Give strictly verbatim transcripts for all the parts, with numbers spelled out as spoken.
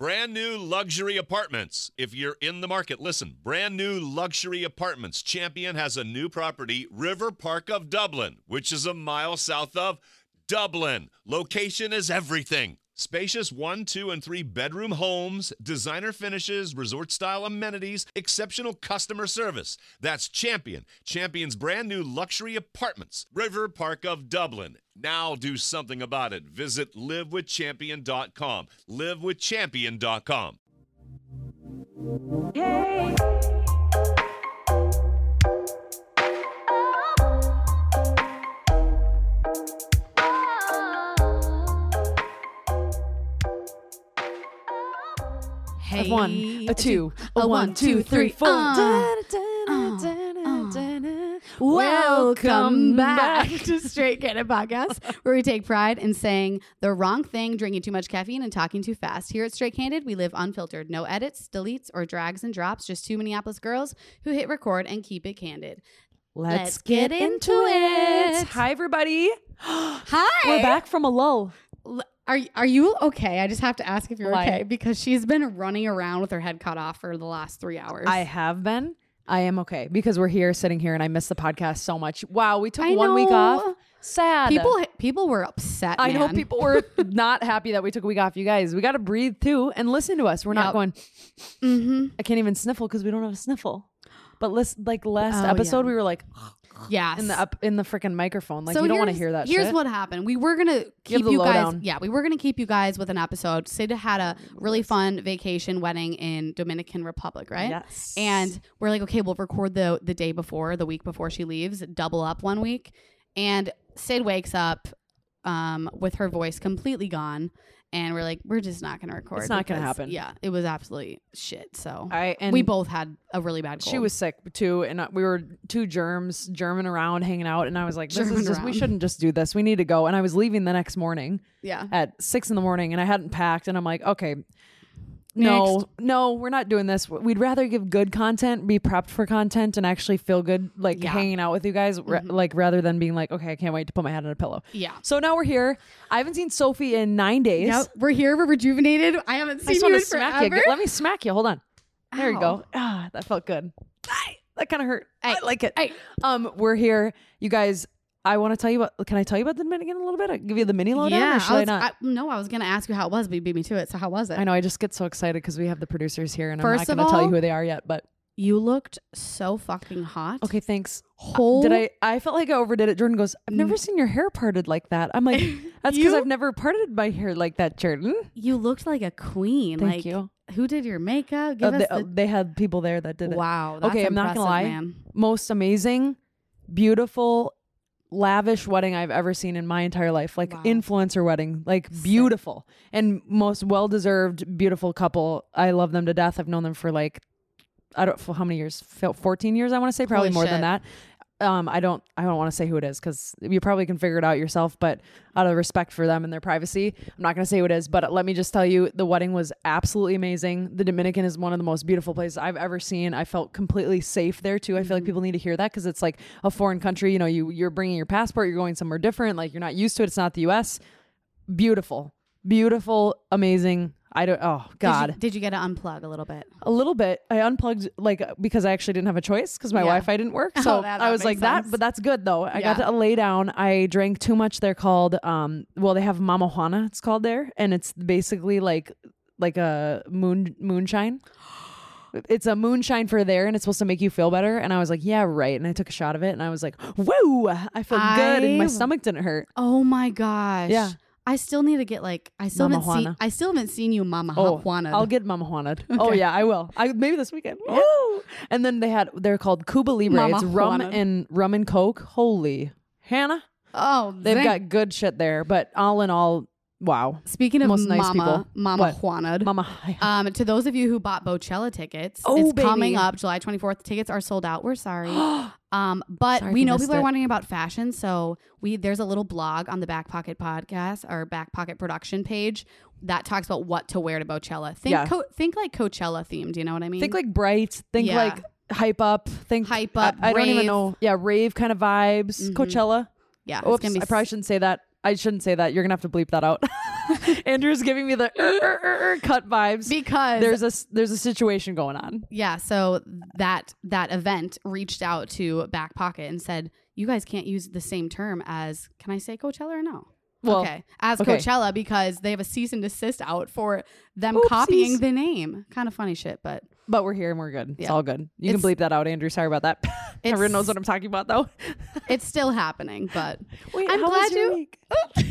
Brand new luxury apartments. If you're in the market, listen. Brand new luxury apartments. Champion has a new property, River Park of Dublin, which is a mile south of Dublin. Location is everything. Spacious one, two, and three bedroom homes, designer finishes, resort-style amenities, exceptional customer service. That's Champion. Champion's brand new luxury apartments. River Park of Dublin. Now do something about it. Visit live with champion dot com. live with champion dot com. Hey. A one, a two, a one, two, three, four. Uh, uh, uh. Welcome back to Straight Candid Podcast, where we take pride in saying the wrong thing, drinking too much caffeine, and talking too fast. Here at Straight Candid, we live unfiltered. No edits, deletes, or drags and drops. Just two Minneapolis girls who hit record and keep it candid. Let's, Let's get, get into into it. it. Hi, everybody. Hi. We're back from a lull. Are are you okay? I just have to ask if you're Why? okay because she's been running around with her head cut off for the last three hours. I have been. I am okay because we're here sitting here and I miss the podcast so much. Wow, we took I one week know. off. Sad. People people were upset. I know man. people were not happy that we took a week off. You guys, we got to breathe too and listen to us. We're not Yep. going, Mm-hmm. I can't even sniffle because we don't have a sniffle. But listen, like last Oh, episode, yeah. we were like Yes. in the up in the freaking microphone. Like So you don't want to here's- hear that Here's shit. what happened. We were gonna keep the you guys. lowdown. Yeah, we were gonna keep you guys with an episode. Sid had a really fun vacation wedding in Dominican Republic, right? Yes. And we're like, okay, we'll record the the day before, the week before she leaves, double up one week. And Sid wakes up um, with her voice completely gone, and we're like, we're just not gonna record. It's not gonna because, happen. Yeah, it was absolutely shit. So I and we both had a really bad cold. She was sick too, and uh, we were two germs, German around, hanging out, and I was like, "This German is just, we around. shouldn't just do this. We need to go." And I was leaving the next morning yeah. at six in the morning, and I hadn't packed, and I'm like, "Okay, no, Next. no, we're not doing this. We'd rather give good content, be prepped for content, and actually feel good, like Yeah. hanging out with you guys, ra- Mhm. like rather than being like, okay, I can't wait to put my head on a pillow." Yeah. So now we're here. I haven't seen Sophie in nine days. Yep, we're here. We're rejuvenated. I haven't I seen just you want in to smack forever. you. Let me smack you. Hold on. There you Ow. go. Ah, that felt good. Ah, that kind of hurt. I Hey. like it. Hey. Um, we're here, you guys. I want to tell you what. Can I tell you about the Dominican a little bit? I give you the mini lowdown, Yeah, or should I I, was, not? I, no, I was gonna ask you how it was, but you beat me to it. So how was it? I know. I just get so excited because we have the producers here, and First I'm of not going to tell you all- who they are yet. But You looked so fucking hot. okay, thanks. Whole Did I? I felt like I overdid it. Jordan goes, "I've never Mm. seen your hair parted like that." I'm like, "That's because You- I've never parted my hair like that, Jordan." You looked like a queen. Thank like, you. Who did your makeup? Uh, Give they, us the, they had people there that did it. wow. That's Okay, I'm not gonna impressive, lie. man. Most amazing, beautiful, lavish wedding I've ever seen in my entire life. Like Wow. influencer wedding, like beautiful and most well-deserved, beautiful couple. I love them to death. I've known them for like, I don't for how many years, fourteen years. I want to say probably Holy more shit. than that. Um, I don't, I don't want to say who it is because you probably can figure it out yourself. But out of respect for them and their privacy, I'm not going to say who it is. But let me just tell you, the wedding was absolutely amazing. The Dominican is one of the most beautiful places I've ever seen. I felt completely safe there too. I feel like people need to hear that because it's like a foreign country. You know, you you're bringing your passport, you're going somewhere different. Like you're not used to it. It's not the U S. Beautiful, beautiful, amazing. I don't. Oh God. Did you, did you get to unplug a little bit? A little bit. I unplugged like because I actually didn't have a choice because my Yeah. Wi-Fi didn't work. Oh, So that- I that was like makes that, sense. but that's good though. I Yeah. got to lay down. I drank too much. They're called um well they have Mama Juana, it's called there, and it's basically like like a moon moonshine. It's a moonshine for there and it's supposed to make you feel better. And I was like, yeah, right. And I took a shot of it and I was like, whoa, I feel good and my I- stomach didn't hurt. Oh my gosh. Yeah. I still need to get like I still Mama haven't seen Juana. I still haven't seen you Mama Oh, Juana. I'll get Mama Juana. Oh Okay. yeah, I will. I maybe this weekend. Woo! And then they had they're called Cuba Libre. Mama it's rum Juana. and rum and coke. Holy Hannah, Oh, they've dang. got good shit there. But all in all, wow, Speaking of most nice Mama people. Mama What? Juana. Mama. Um, to those of you who bought Bochella tickets, Oh, it's baby. coming up July twenty-fourth. Tickets are sold out. We're sorry. Um, but Sorry if we you know missed people are it. wondering about fashion, so we there's a little blog on the Back Pocket Podcast or Back Pocket Production page that talks about what to wear to Bochella. Think Yeah. co- think like Coachella themed. You know what I mean? Think like bright. Think Yeah. like hype up. Think Hype up, I, I don't even rave. know. Yeah, rave kind of vibes. Mhm. Coachella. yeah. It's Oops, gonna be I probably shouldn't say that. I shouldn't say that. You're gonna have to bleep that out. Andrew's giving me the er, er, er, er, cut vibes because there's a there's a situation going on. Yeah, so that that event reached out to Back Pocket and said, "You guys can't use the same term as." Can I say Coachella or no? Well, okay, as okay. Coachella because they have a cease and desist out for them Oopsies. copying the name. Kind of funny shit, but But we're here and we're good. It's Yeah. all good. You It's- can bleep that out, Andrew. Sorry about that. It's- Everyone knows what I'm talking about, though. it's still happening. But Wait, I'm how glad was your you- week?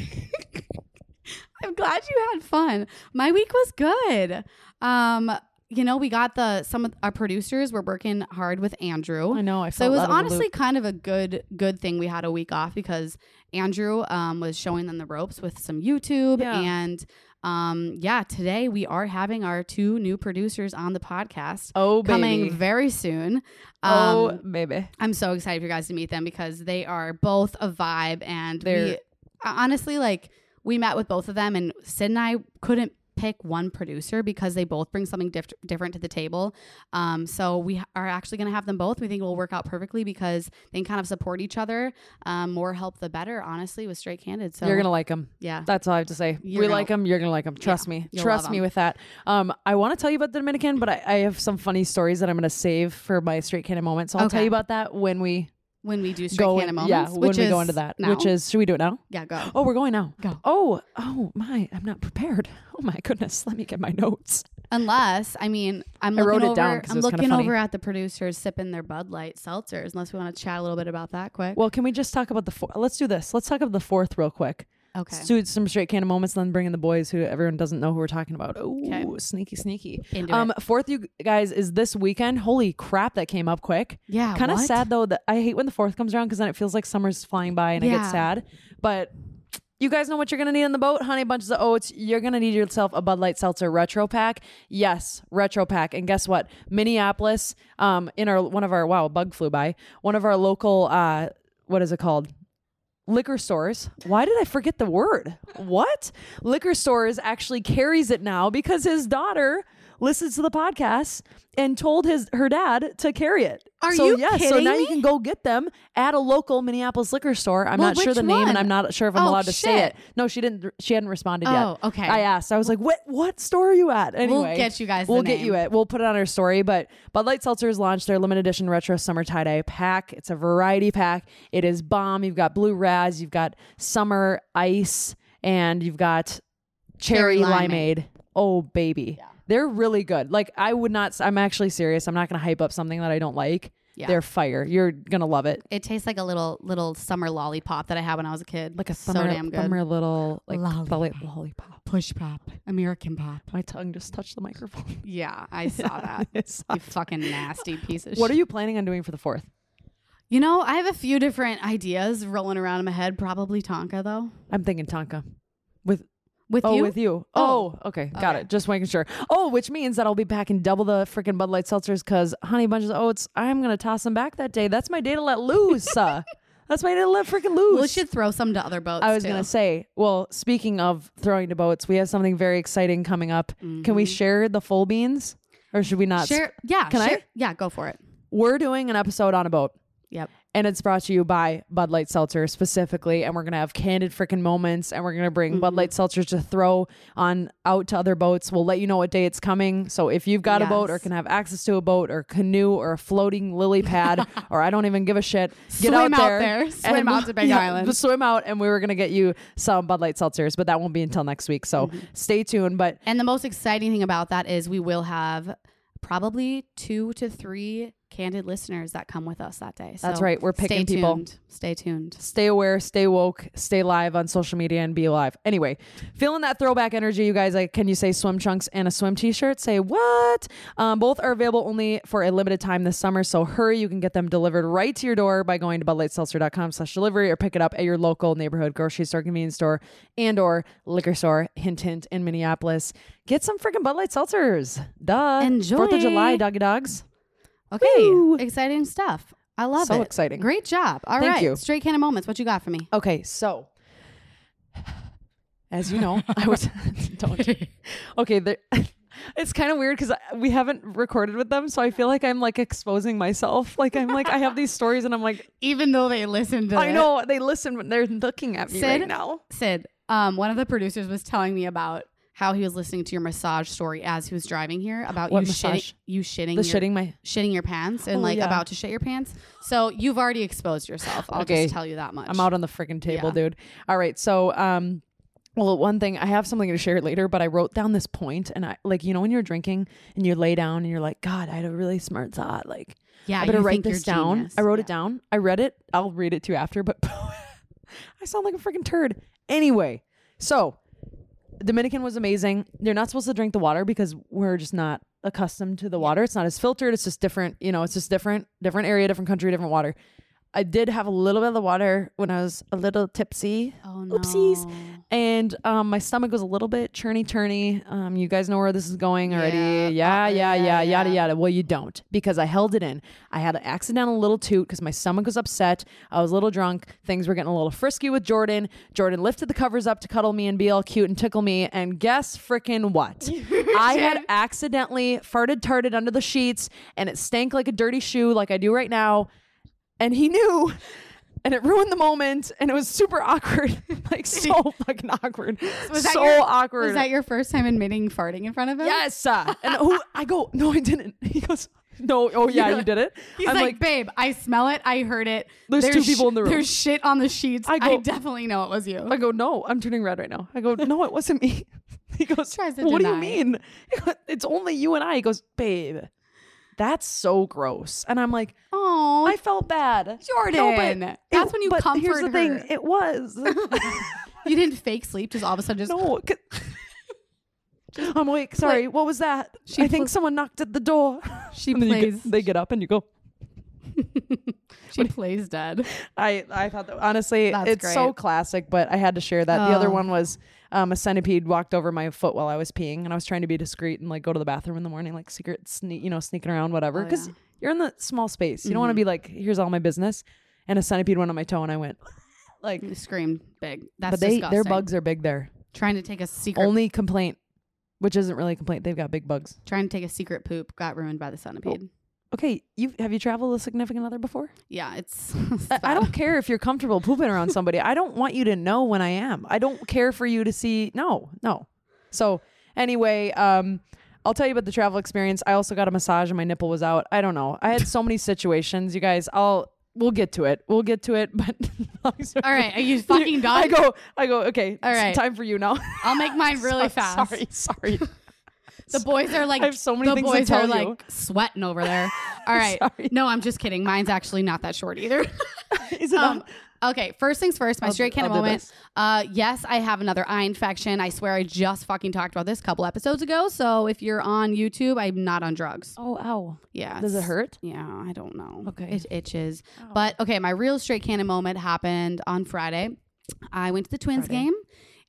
I'm glad you had fun. My week was good. Um, you know, we got the some of our producers were working hard with Andrew. I know. I So it felt was out of the honestly loop. kind of a good good thing we had a week off because Andrew um, was showing them the ropes with some YouTube Yeah. and um, yeah, today we are having our two new producers on the podcast Oh, baby. coming very soon. Um, oh, baby. I'm so excited for you guys to meet them because they are both a vibe and They're- we honestly like we met with both of them and Sid and I couldn't pick one producer because they both bring something diff- different to the table. Um, so we ha- are actually going to have them both. We think it will work out perfectly because they can kind of support each other. Um, more help the better, honestly, with Straight Candid. So You're going to like them. yeah. That's all I have to say. You're we gonna- like them. You're going to like them. Trust me. you'll Trust love me 'em. with that. Um, I want to tell you about the Dominican, but I, I have some funny stories that I'm going to save for my Straight Candid moment. So I'll tell Okay. you about that when we When we do Straight go Candid in, moments, yeah, which when we is go into that, now. which is, should we do it now? yeah, go. Oh, we're going now. Go. Oh, oh my, I'm not prepared. Oh my goodness. Let me get my notes. Unless, I mean, I'm I looking wrote it over, down 'cause it I'm was kinda looking funny. over at the producers sipping their Bud Light seltzers. Unless we want to chat a little bit about that quick. Well, can we just talk about the four? Let's do this. Let's talk about the fourth real quick. Okay. Let's do some Straight Candid moments, then bring in the boys who everyone doesn't know who we're talking about. Oh, Okay. sneaky, sneaky. Into Um, it. fourth, you guys, is this weekend. Holy crap, that came up quick. Yeah. Kind of what? sad though that I hate when the fourth comes around because then it feels like summer's flying by and I Yeah. get sad. But you guys know what you're gonna need on the boat: honey bunches of oats. You're gonna need yourself a Bud Light Seltzer Retro Pack. Yes, Retro Pack. And guess what? Minneapolis, um, in our one of our wow, bug flew by. One of our local, uh, what is it called? Liquor stores. Why did I forget the word? What? Liquor stores actually carries it now because his daughter listens to the podcast and told his her dad to carry it. Are so you yes, so kidding now me? you can go get them at a local Minneapolis liquor store. I'm Well, not sure which the name, and one? I'm not sure if I'm Oh, allowed to say shit. it. No, she didn't. She hadn't responded Oh, yet. okay. I asked. I was like, "What? What store are you at?" Anyway, We'll get you guys the We'll get name. you it. We'll put it on our story. But Bud Light Seltzers launched their limited edition retro summer tie dye pack. It's a variety pack. It is bomb. You've got blue raz. You've got summer ice, and you've got cherry, Cherry limeade. limeade. Oh baby, Yeah. they're really good. Like I would not. I'm actually serious. I'm not going to hype up something that I don't like. Yeah. They're fire. You're gonna love it. It tastes like a little little summer lollipop that I had when I was a kid. Like a so summer, damn good. summer little like Lollipop. lolli- lollipop. Push pop, American pop. My tongue just touched the microphone. Yeah, I saw that. It's- You fucking nasty piece of shit. what are you planning on doing for the fourth? You know, I have a few different ideas rolling around in my head. Probably Tonka though. I'm thinking Tonka. With With oh, you? with you. Oh. Oh, okay. Got Okay. it. Just making sure. Oh, which means that I'll be packing double the freaking Bud Light seltzers because honey bunches of oats, I'm going to toss them back that day. That's my day to let loose. uh, that's my day to let freaking loose. We should throw some to other boats. I was too. going to say, well, speaking of throwing to boats, we have something very exciting coming up. Can we Mhm. share the full beans or should we not? share. Yeah, Can I? share, Yeah, go for it. We're doing an episode on a boat. Yep. And it's brought to you by Bud Light Seltzer specifically. And we're going to have candid freaking moments. And we're going to bring Bud Mhm. Light Seltzers to throw on out to other boats. We'll let you know what day it's coming. So if you've got a boat or Yes. can have access to a boat or canoe or a floating lily pad, or I don't even give a shit, get Swim out out there. there. Swim and- out to Big yeah, Island. Swim out. And we were going to get you some Bud Light Seltzers, but that won't be until next week. So Mm-hmm. stay tuned. But And the most exciting thing about that is we will have probably two to three candid listeners that come with us that day. So that's right. We're picking stay people. tuned. Stay tuned. Stay aware, stay woke, stay live on social media and be alive. Anyway, feeling that throwback energy, you guys, like, can you say swim trunks and a swim t-shirt? Say what? Um, both are available only for a limited time this summer. So hurry, you can get them delivered right to your door by going to budlightseltzer.com slash delivery or pick it up at your local neighborhood grocery store, convenience store, and or liquor store, hint, hint, in Minneapolis. Get some freaking Bud Light Seltzers. Duh. Enjoy. fourth of July, doggy dogs. Okay. Woo. Exciting stuff. I love So it. exciting. Great job. All Thank right. you. Straight candid moments. What you got for me? Okay, so as you know, I was don't. Okay, there, it's kind of weird because we haven't recorded with them, so I feel like I'm like exposing myself. Like I'm like I have these stories, and I'm like, Even though they listened to I it. know they listen, but they're looking at me Sid? right now. Sid, Um, one of the producers was telling me about how he was listening to your massage story as he was driving here about What you massage? shitting, you shitting, The your, shitting my. shitting your pants and Oh, like yeah. about to shit your pants. So you've already exposed yourself. I'll Okay. just tell you that much. I'm out on the freaking table, Yeah. dude. All right. So, um, well, one thing I have something to share later, but I wrote down this point, and I like you know when you're drinking and you lay down and you're like, God, I had a really smart thought. Like, Yeah, I better you write think this you're down. genius. I wrote Yeah. it down. I read it. I'll read it to you after, but I sound like a freaking turd. Anyway, so Dominican was amazing. You're not supposed to drink the water because we're just not accustomed to the water. It's not as filtered. It's just different. You know, it's just different, different area, different country, different water. I did have a little bit of the water when I was a little tipsy. Oh no. Oopsies. And um, my stomach was a little bit churny turny. Um, you guys know where this is going already. Yeah, Yeah, uh, yeah, yeah, yeah, yada, yeah. yada. Well, you don't because I held it in. I had an accidental little toot because my stomach was upset. I was a little drunk. Things were getting a little frisky with Jordan. Jordan lifted the covers up to cuddle me and be all cute and tickle me. And guess frickin' what? I had accidentally farted tarted under the sheets and it stank like a dirty shoe like I do right now. And he knew. And it ruined the moment, and it was super awkward, like so fucking awkward, Was that so your- awkward. Was that your first time admitting farting in front of him? Yes, uh, and who I go, no, I didn't. He goes, no, oh yeah, You're you did it. He's I'm like, babe, I smell it. I heard it. There's two people in the room. There's shit on the sheets. I I, go- definitely know it was you. I go, no, I'm turning red right now. I go, no, it wasn't me. He goes, Tries to what do you deny mean? He goes, it's only you and I. He goes, babe, that's so gross. And I'm like, Oh, I felt bad. Jordan. No, but That's it- when you but comfort here's the her. thing, it was. You didn't fake sleep, just all of a sudden just No. c- I'm awake. Sorry. What was that? She I think pl- someone knocked at the door. she And then you plays. get, they get up and you go. She plays dead. I, I thought that honestly, That's it's so great. classic, but I had to share that. The other Oh. one was um, a centipede walked over my foot while I was peeing, and I was trying to be discreet and like go to the bathroom in the morning, like secret sneak, you know, sneaking around, whatever. Oh, Because yeah. you're in the small space. You don't want to Mhm. be like, here's all my business. And a centipede went on my toe, and I went like. You screamed big. That's But they, disgusting. their bugs are big there. Trying to take a secret. Only complaint, which isn't really a complaint. They've got big bugs. trying to take a secret poop got ruined by the centipede. Okay, you have you traveled with a significant other before? Yeah, it's. it's I, I bad. don't care if you're comfortable pooping around somebody. I don't want you to know when I am. I don't care for you to see. No, no. So anyway, um, I'll tell you about the travel experience. I also got a massage and my nipple was out. I don't know. I had so many situations. You guys, I'll we'll get to it. We'll get to it. But All right, are you fucking done? I go. I go. Okay. All it's right. time for you now. I'll make mine really So- fast. Sorry. Sorry. The boys are like I have so many the things to boys tell are you. like sweating over there. All right. Sorry. No, I'm just kidding. Mine's actually not that short either. Is it um, not? okay, first things first, my I'll straight do- kind of I'll do moment. this. Uh yes, I have another eye infection. I swear I just fucking talked about this a couple episodes ago. So if you're on YouTube, I'm not on drugs. Oh, ow. Yeah. Does it it's- hurt? Yeah, I don't know. Okay. It itches. Oh. But okay, my real straight cannon moment happened on Friday. I went to the Twins Friday. game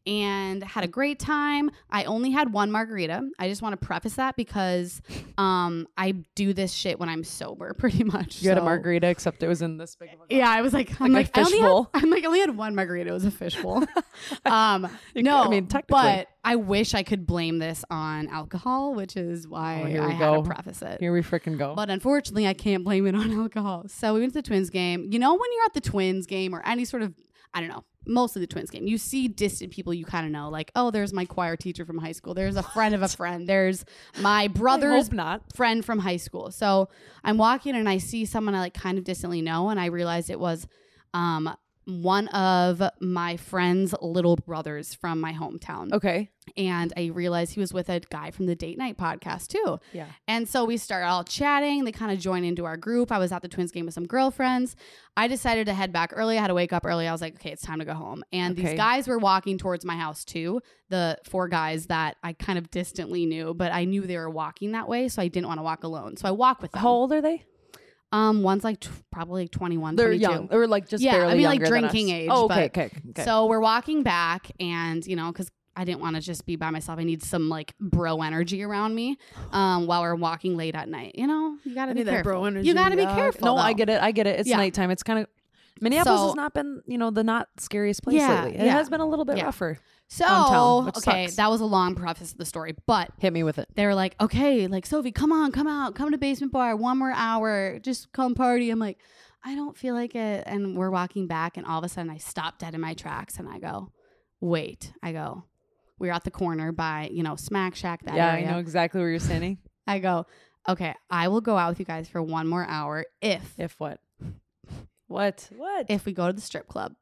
and had a great time. I only had one margarita. I just want to preface that because um I do this shit when I'm sober pretty much. You had a so- margarita, except it was in this big of a Yeah, I was like, I'm Like like, a I only fishbowl. had, I'm like, I only had one margarita. It was a fishbowl. um, You no, could- I mean, technically. but I wish I could blame this on alcohol, which is why Oh, here I we had go. to preface it. Here we freaking go. But unfortunately, I can't blame it on alcohol. So we went to the Twins game. You know, when you're at the Twins game or any sort of, I don't know, mostly the Twins game, you see distant people you kind of know, like, oh, there's my choir teacher from high school. There's a friend of a friend. There's my I brother's hope not. friend from high school. So I'm walking and I see someone I like kind of distantly know, and I realized it was um one of my friend's little brothers from my hometown. Okay. And I realized he was with a guy from the Date Night podcast too. Yeah. And so we started all chatting. They kind of joined into our group. I was at the Twins game with some girlfriends. I decided to head back early. I had to wake up early. I was like, okay, it's time to go home. And Okay. these guys were walking towards my house too. The four guys that I kind of distantly knew, but I knew they were walking that way. So I didn't want to walk alone. So I walked with them. How old are they? Um, one's like t- probably like twenty-one, They're twenty-two. young, or like just Yeah, I barely mean, like, younger than drinking us. age, Oh, okay, but- okay, okay. So we're walking back, and you know, because I didn't want to just be by myself. I need some like bro energy around me um, while we're walking late at night. You know, you gotta I be need that careful. bro energy. You gotta be yeah. careful. No, I though. get it. I get it. It's Yeah. nighttime. It's kind of Minneapolis So- has not been, you know, the not scariest place Yeah, lately. It yeah. has been a little bit Yeah. rougher. So downtown, which okay, sucks. that was a long preface of the story, but Hit me with it. they were like, okay, like Sophie, come on, come out, come to Basement Bar, one more hour, just come party. I'm like, I don't feel like it. And we're walking back, and all of a sudden I stop dead in my tracks, and I go, wait. I go, we were at the corner by, you know, Smack Shack, that yeah, area. I know exactly where you're standing. I go, okay, I will go out with you guys for one more hour if If what? What? What? if we go to the strip club.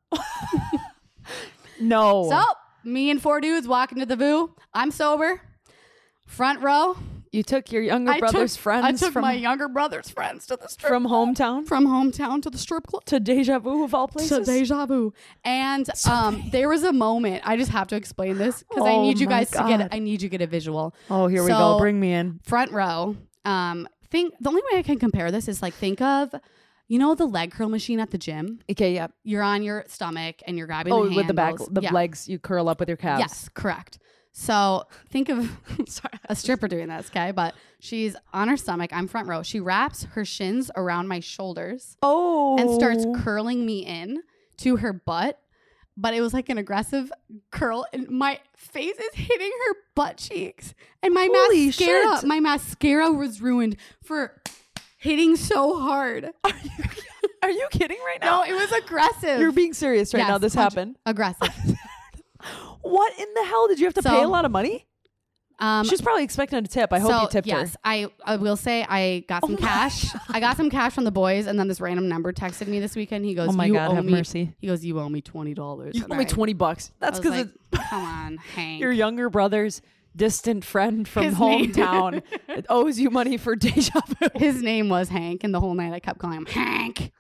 no. So me and four dudes walking to the Voo. I'm sober. Front row. You took your younger I brother's took, friends I took from, my younger brother's friends to the strip from hometown from hometown to the strip club. to Deja Vu of all places. To Deja Vu. And um, there was a moment. I just have to explain this because I Oh need you my guys to get. God. I need you to get a visual. Oh, here we So, go. Bring me in. Front row. Um, think the only way I can compare this is like think of, you know, the leg curl machine at the gym. Okay, yeah. You're on your stomach and you're grabbing. Oh, the with the back, handles. the Yeah. legs, you curl up with your calves. Yes, correct. So think of sorry, a stripper doing this, okay? But she's on her stomach. I'm front row. She wraps her shins around my shoulders Oh. and starts curling me in to her butt. But it was like an aggressive curl, and my face is hitting her butt cheeks. And my Holy mascara, shit. my mascara was ruined for hitting so hard. Are you, are you kidding right now? No, it was aggressive. You're being serious right Yes, now. This punch- happened. aggressive. What in the hell? Did you have to So- pay a lot of money? Um, She's probably expecting a tip. I hope so, you tipped yes, her. I, I will say I got some Oh my cash. I got some cash from the boys, and then this random number texted me this weekend. He goes, Oh my you God, owe have me. mercy. He goes, you owe me twenty dollars. You owe me twenty bucks. That's because like, it's come on, Hank. your younger brother's distant friend from His name- hometown it owes you money for Deja Vu. His name was Hank, and the whole night I kept calling him Hank.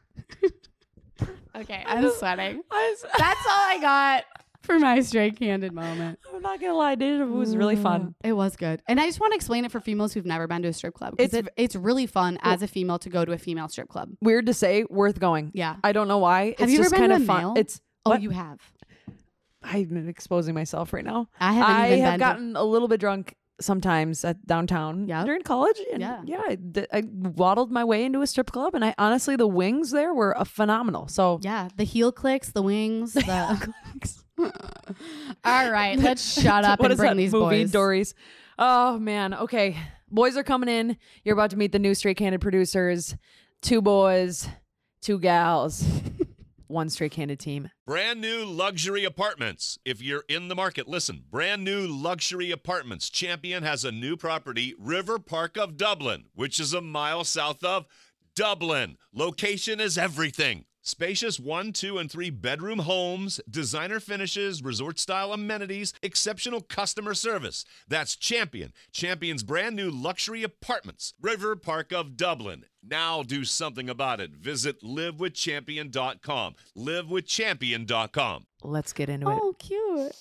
Okay, I'm sweating. I was- That's all I got for my straight candid moment. I'm not gonna lie, Deja Vu was really fun. It was good. And I just want to explain it for females who've never been to a strip club. Because It's it, it's really fun as a female to go to a female strip club. Weird to say, worth going. Yeah. I don't know why. Have it's you ever just been kind to of a fun. male? It's Oh, what? you have. I'm exposing myself right now. I haven't I even have been to- gotten a little bit drunk sometimes at downtown Yep. during college. And Yeah. yeah, I, d- I waddled my way into a strip club, and I honestly, the wings there were uh, phenomenal. So Yeah, the heel clicks, the wings, the. All right, let's shut up what and is bring that these movie, boys. Dories? Oh man. Okay, boys are coming in. You're about to meet the new Straight Candid producers. Two boys, two gals, one Straight Candid team. Brand new luxury apartments. If you're in the market, listen. Brand new luxury apartments. Champion has a new property, River Park of Dublin, which is a mile south of Dublin. Location is everything. Spacious one, two, and three bedroom homes, designer finishes, resort-style amenities, exceptional customer service. That's Champion. Champion's brand new luxury apartments, River Park of Dublin. Now do something about it. Visit live with champion dot com. live with champion dot com. Let's get into it. Oh, cute.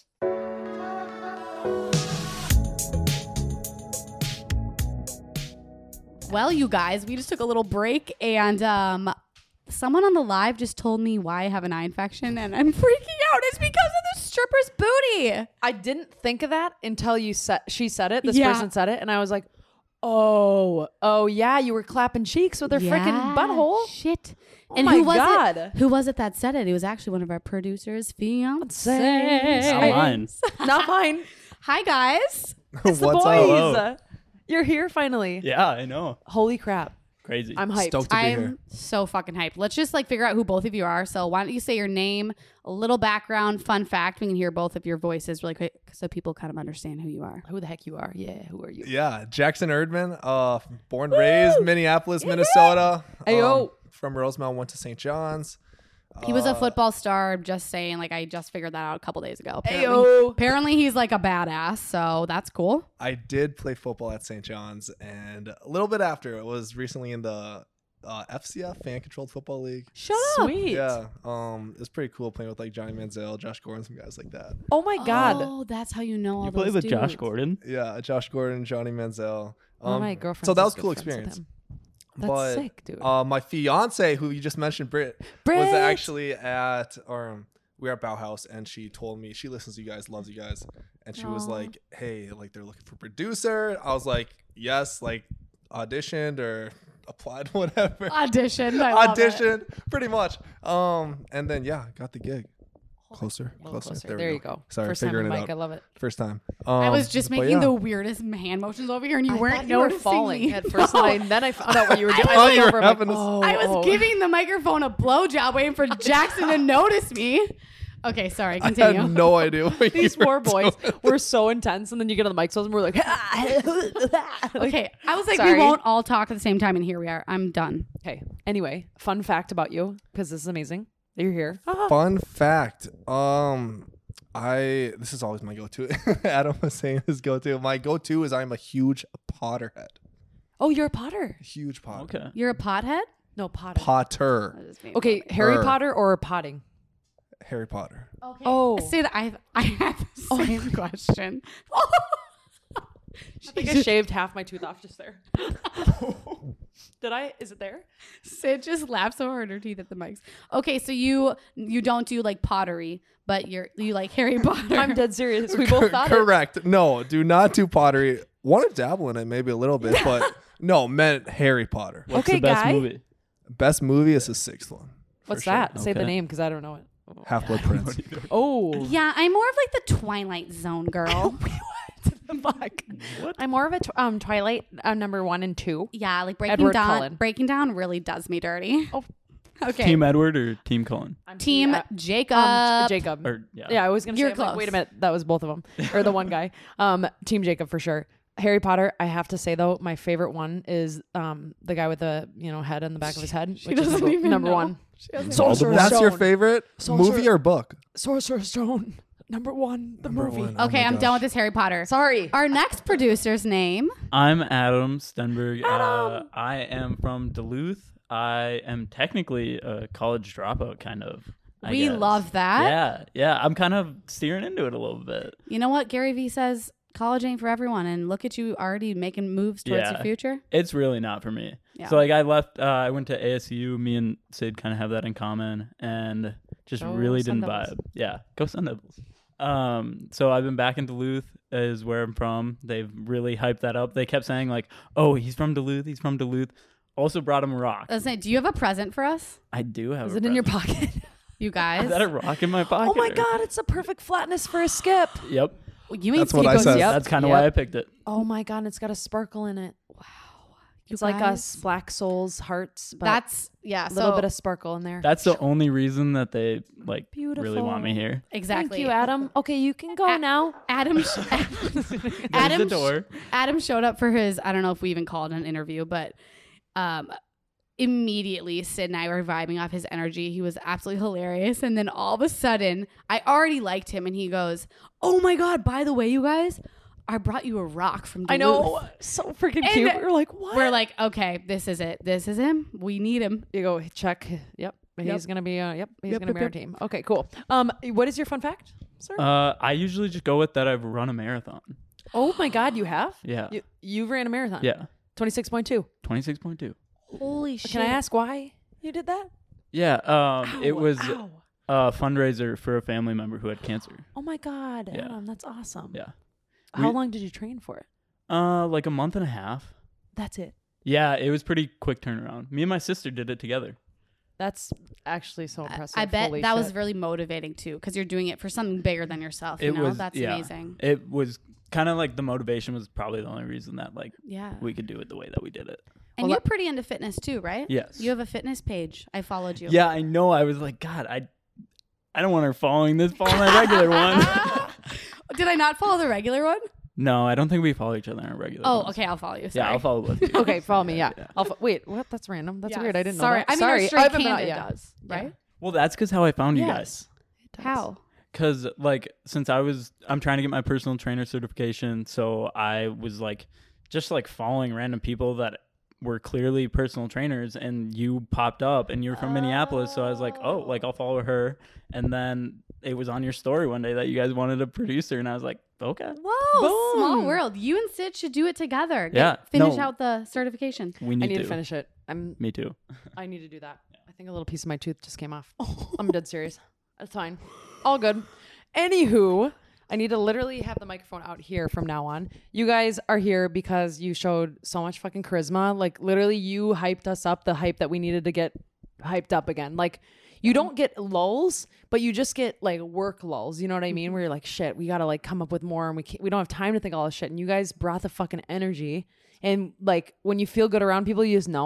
Well, you guys, we just took a little break, and um, someone on the live just told me why I have an eye infection, and I'm freaking out. It's because of the stripper's booty. I didn't think of that until you said she said it. This Yeah. person said it, and I was like, "Oh, oh yeah, you were clapping cheeks with her freaking butthole." Shit. Oh and my who was God. it? Who was it that said it? It was actually one of our producers' fiance. Not mine. Not mine. Hi, guys. It's the What's boys. up? You're here finally. Yeah, I know. Holy crap! Crazy. I'm hyped. Stoked to be I'm here. so fucking hyped. Let's just like figure out who both of you are. So why don't you say your name, a little background, fun fact. We can hear both of your voices really quick so people kind of understand who you are. Who the heck you are? Yeah, who are you? Yeah, Jackson Erdman, uh, born raised Minneapolis, Minnesota. Ayo. Um, from Rosemount, went to Saint John's. He was a Uh, football star. I'm just saying, like I just figured that out a couple days ago. Apparently, Ayo. apparently he's like a badass. So that's cool. I did play football at Saint John's, and a little bit after, it was recently in the uh, F C F, Fan Controlled Football League. Shut up. Sweet. Yeah, um, it was pretty cool playing with like Johnny Manziel, Josh Gordon, some guys like that. Oh my God. Oh, that's how you know all You those played with Josh dudes. Gordon? Yeah, Josh Gordon, Johnny Manziel. One of Um, my girlfriends. so that is was a cool good friends with experience. him. That's but sick, dude. uh, my fiance, who you just mentioned, Britt, Britt! was actually at or we were at Bauhaus, and she told me she listens to you guys, loves you guys, and she was Aw. like, "Hey, like they're looking for producer." I was like, "Yes," like auditioned or applied, whatever. Auditioned. I love it. Auditioned, pretty much. Um, and then yeah, got the gig. Closer, A little closer. There, we you go. Sorry, First time figuring on it mic. out. I love it. First time. Um, I was just but making yeah. the weirdest hand motions over here, and you I weren't thought you were noticing falling me. at first, No. and I, then I found out what you were I doing. thought looked you were over, I'm like, having a- oh, I was oh. giving the microphone a blowjob, waiting for Jackson to notice me. Okay, sorry. I Continue. had no idea. What These you poor were boys doing. were so intense, and then you get on the mic and we're like, Okay, I was like, Sorry. we won't all talk at the same time, and here we are. I'm done. Okay. Anyway, fun fact about you, because this is amazing that you're here. Fun fact. Um, I this is always my go-to. Adam was saying his go-to. My go-to is I'm a huge Potterhead. Oh, you're a Potter. Huge Potter. Okay. You're a pothead? No, Potter. Potter. That just made me Okay, funny. Harry Er. Potter or potting? Harry Potter. Okay. Oh. Sid, I I have the same question. I think I shaved half my tooth off just there. Did I? Is it there? Sid just laughs so hard her teeth at the mics. Okay, so you you don't do like pottery, but you're you like Harry Potter. I'm dead serious. We both thought it. Correct. No, do not do pottery. Want to dabble in it maybe a little bit, but no, meant Harry Potter. What's Okay, the best guy. movie? Best movie is the sixth one. for What's sure. that? Say the Okay. name because I don't know it. Half Blood Prince. Oh. Yeah, I'm more of like the Twilight Zone girl. Fuck. I'm more of a tw- um Twilight uh, number one and two. Yeah, like breaking Edward down Cullen. breaking down really does me dirty. Oh. Okay. Team Edward or Team Cullen? I'm Team uh, Jacob. um, Jacob. Or yeah. Yeah, I was gonna You're say. I'm like, close. wait a minute, that was both of them, or the one guy. Um, Team Jacob for sure. Harry Potter. I have to say though, my favorite one is um the guy with the you know head on the back of his head. She which is doesn't number, even number know. one. She doesn't Sorcerer's That's your Stone. favorite Sorcerer- movie or book? Sorcerer's Stone. Number one. The Number movie. one. Oh Okay, my I'm gosh. done with this Harry Potter. Sorry. Our next producer's name. I'm Adam Stenberg. Uh, Adam. I am from Duluth. I am technically a college dropout, kind of. I We guess. love that. Yeah, yeah. I'm kind of steering into it a little bit. You know what? Gary Vee says college ain't for everyone, and look at you already making moves towards Yeah. your future. It's really not for me. Yeah. So like I left. Uh, I went to A S U. Me and Sid kind of have that in common, and just Go really Sun didn't Devils. vibe. Yeah, go Sun Devils. Um, so I've been back in Duluth, is where I'm from. They've really hyped that up. They kept saying like, "Oh, he's from Duluth. He's from Duluth." Also brought him a rock. I was saying, do you have a present for us, I do have. Is a it in your present. pocket? you guys? Is that a rock in my pocket? Oh my or- god, it's a perfect flatness for a skip. Yep. you mean That's what he I goes, said. Yep. That's kind of Yep. why I picked it. Oh my god, it's got a sparkle in it. You It's like guys- us black souls, hearts, but That's yeah. a little so bit of sparkle in there. That's the only reason that they like really want me Beautiful. here. exactly. Thank you, Adam. Okay, you can go A- now. Adam. sh- There's Adam. the door. Adam showed up for his. I don't know if we even called it an interview, but um, immediately Sid and I were vibing off his energy. He was absolutely hilarious, and then all of a sudden, I already liked him, and he goes, "Oh my god! By the way, you guys, I brought you a rock from Duluth." I know, so freaking And cute. We're like, what? We're like, okay, this is it. This is him. We need him. you go check. Yep, he's Yep. gonna be. Uh, yep, he's Yep, gonna yep, be our yep. team. Okay, cool. Um, what is your fun fact, sir? Uh, I usually just go with that. I've run a marathon. oh my god, you have? Yeah. You you ran a marathon. Yeah. twenty-six point two. twenty-six point two. Holy shit! Can I ask why you did that? Yeah. Um, it Ow, was ow. a fundraiser for a family member who had cancer. Oh my god, Yeah. Adam, that's awesome. Yeah. How We- long did you train for it? Uh, like a month and a half. That's it. Yeah, it was pretty quick turnaround. Me and my sister did it together. That's actually so I- impressive. I bet Holy that was shit. really motivating too, because you're doing it for something bigger than yourself. You It know, was- that's yeah. amazing. It was kind of like the motivation was probably the only reason that like Yeah. we could do it the way that we did it. And Well, you're pretty into fitness too, right? Yes. You have a fitness page. I followed you. Yeah, I know. I was like, God, I, I don't want her following this. Follow my regular one. Did I not follow the regular one? No, I don't think we follow each other on a regular. Oh, ones. okay. I'll follow you. Yeah, Sorry. I'll follow both. of you. Okay, follow me. Yeah. Yeah. I'll fo- wait, what? That's random. That's Yeah, weird. I didn't sorry. know that. I mean, Sorry. our I straight haven't been out- candid yeah. does, right? Well, that's because how I found you Yes. guys. It does. How? Because like since I was, I'm trying to get my personal trainer certification, so I was like, just like following random people that were clearly personal trainers, and you popped up, and you're from Minneapolis, so I was like, oh, like I'll follow her, and then it was on your story one day that you guys wanted a producer, and I was like, okay, Whoa, small Boom. world. You and Sid should do it together. Get- Yeah, Finish no. out the certification. we I need, need to. to finish it. I'm. Me too. I need to do that. I think a little piece of my tooth just came off. I'm dead serious. That's fine. All good. Anywho, I need to literally have the microphone out here from now on. You guys are here because you showed so much fucking charisma. Like literally, you hyped us up the hype that we needed to get hyped up again. Like you don't get lulls, but you just get like work lulls. You know what I mean? Where you're like, shit, we gotta like come up with more, and we can't, we don't have time to think all this shit. And you guys brought the fucking energy. And like when you feel good around people, you just know.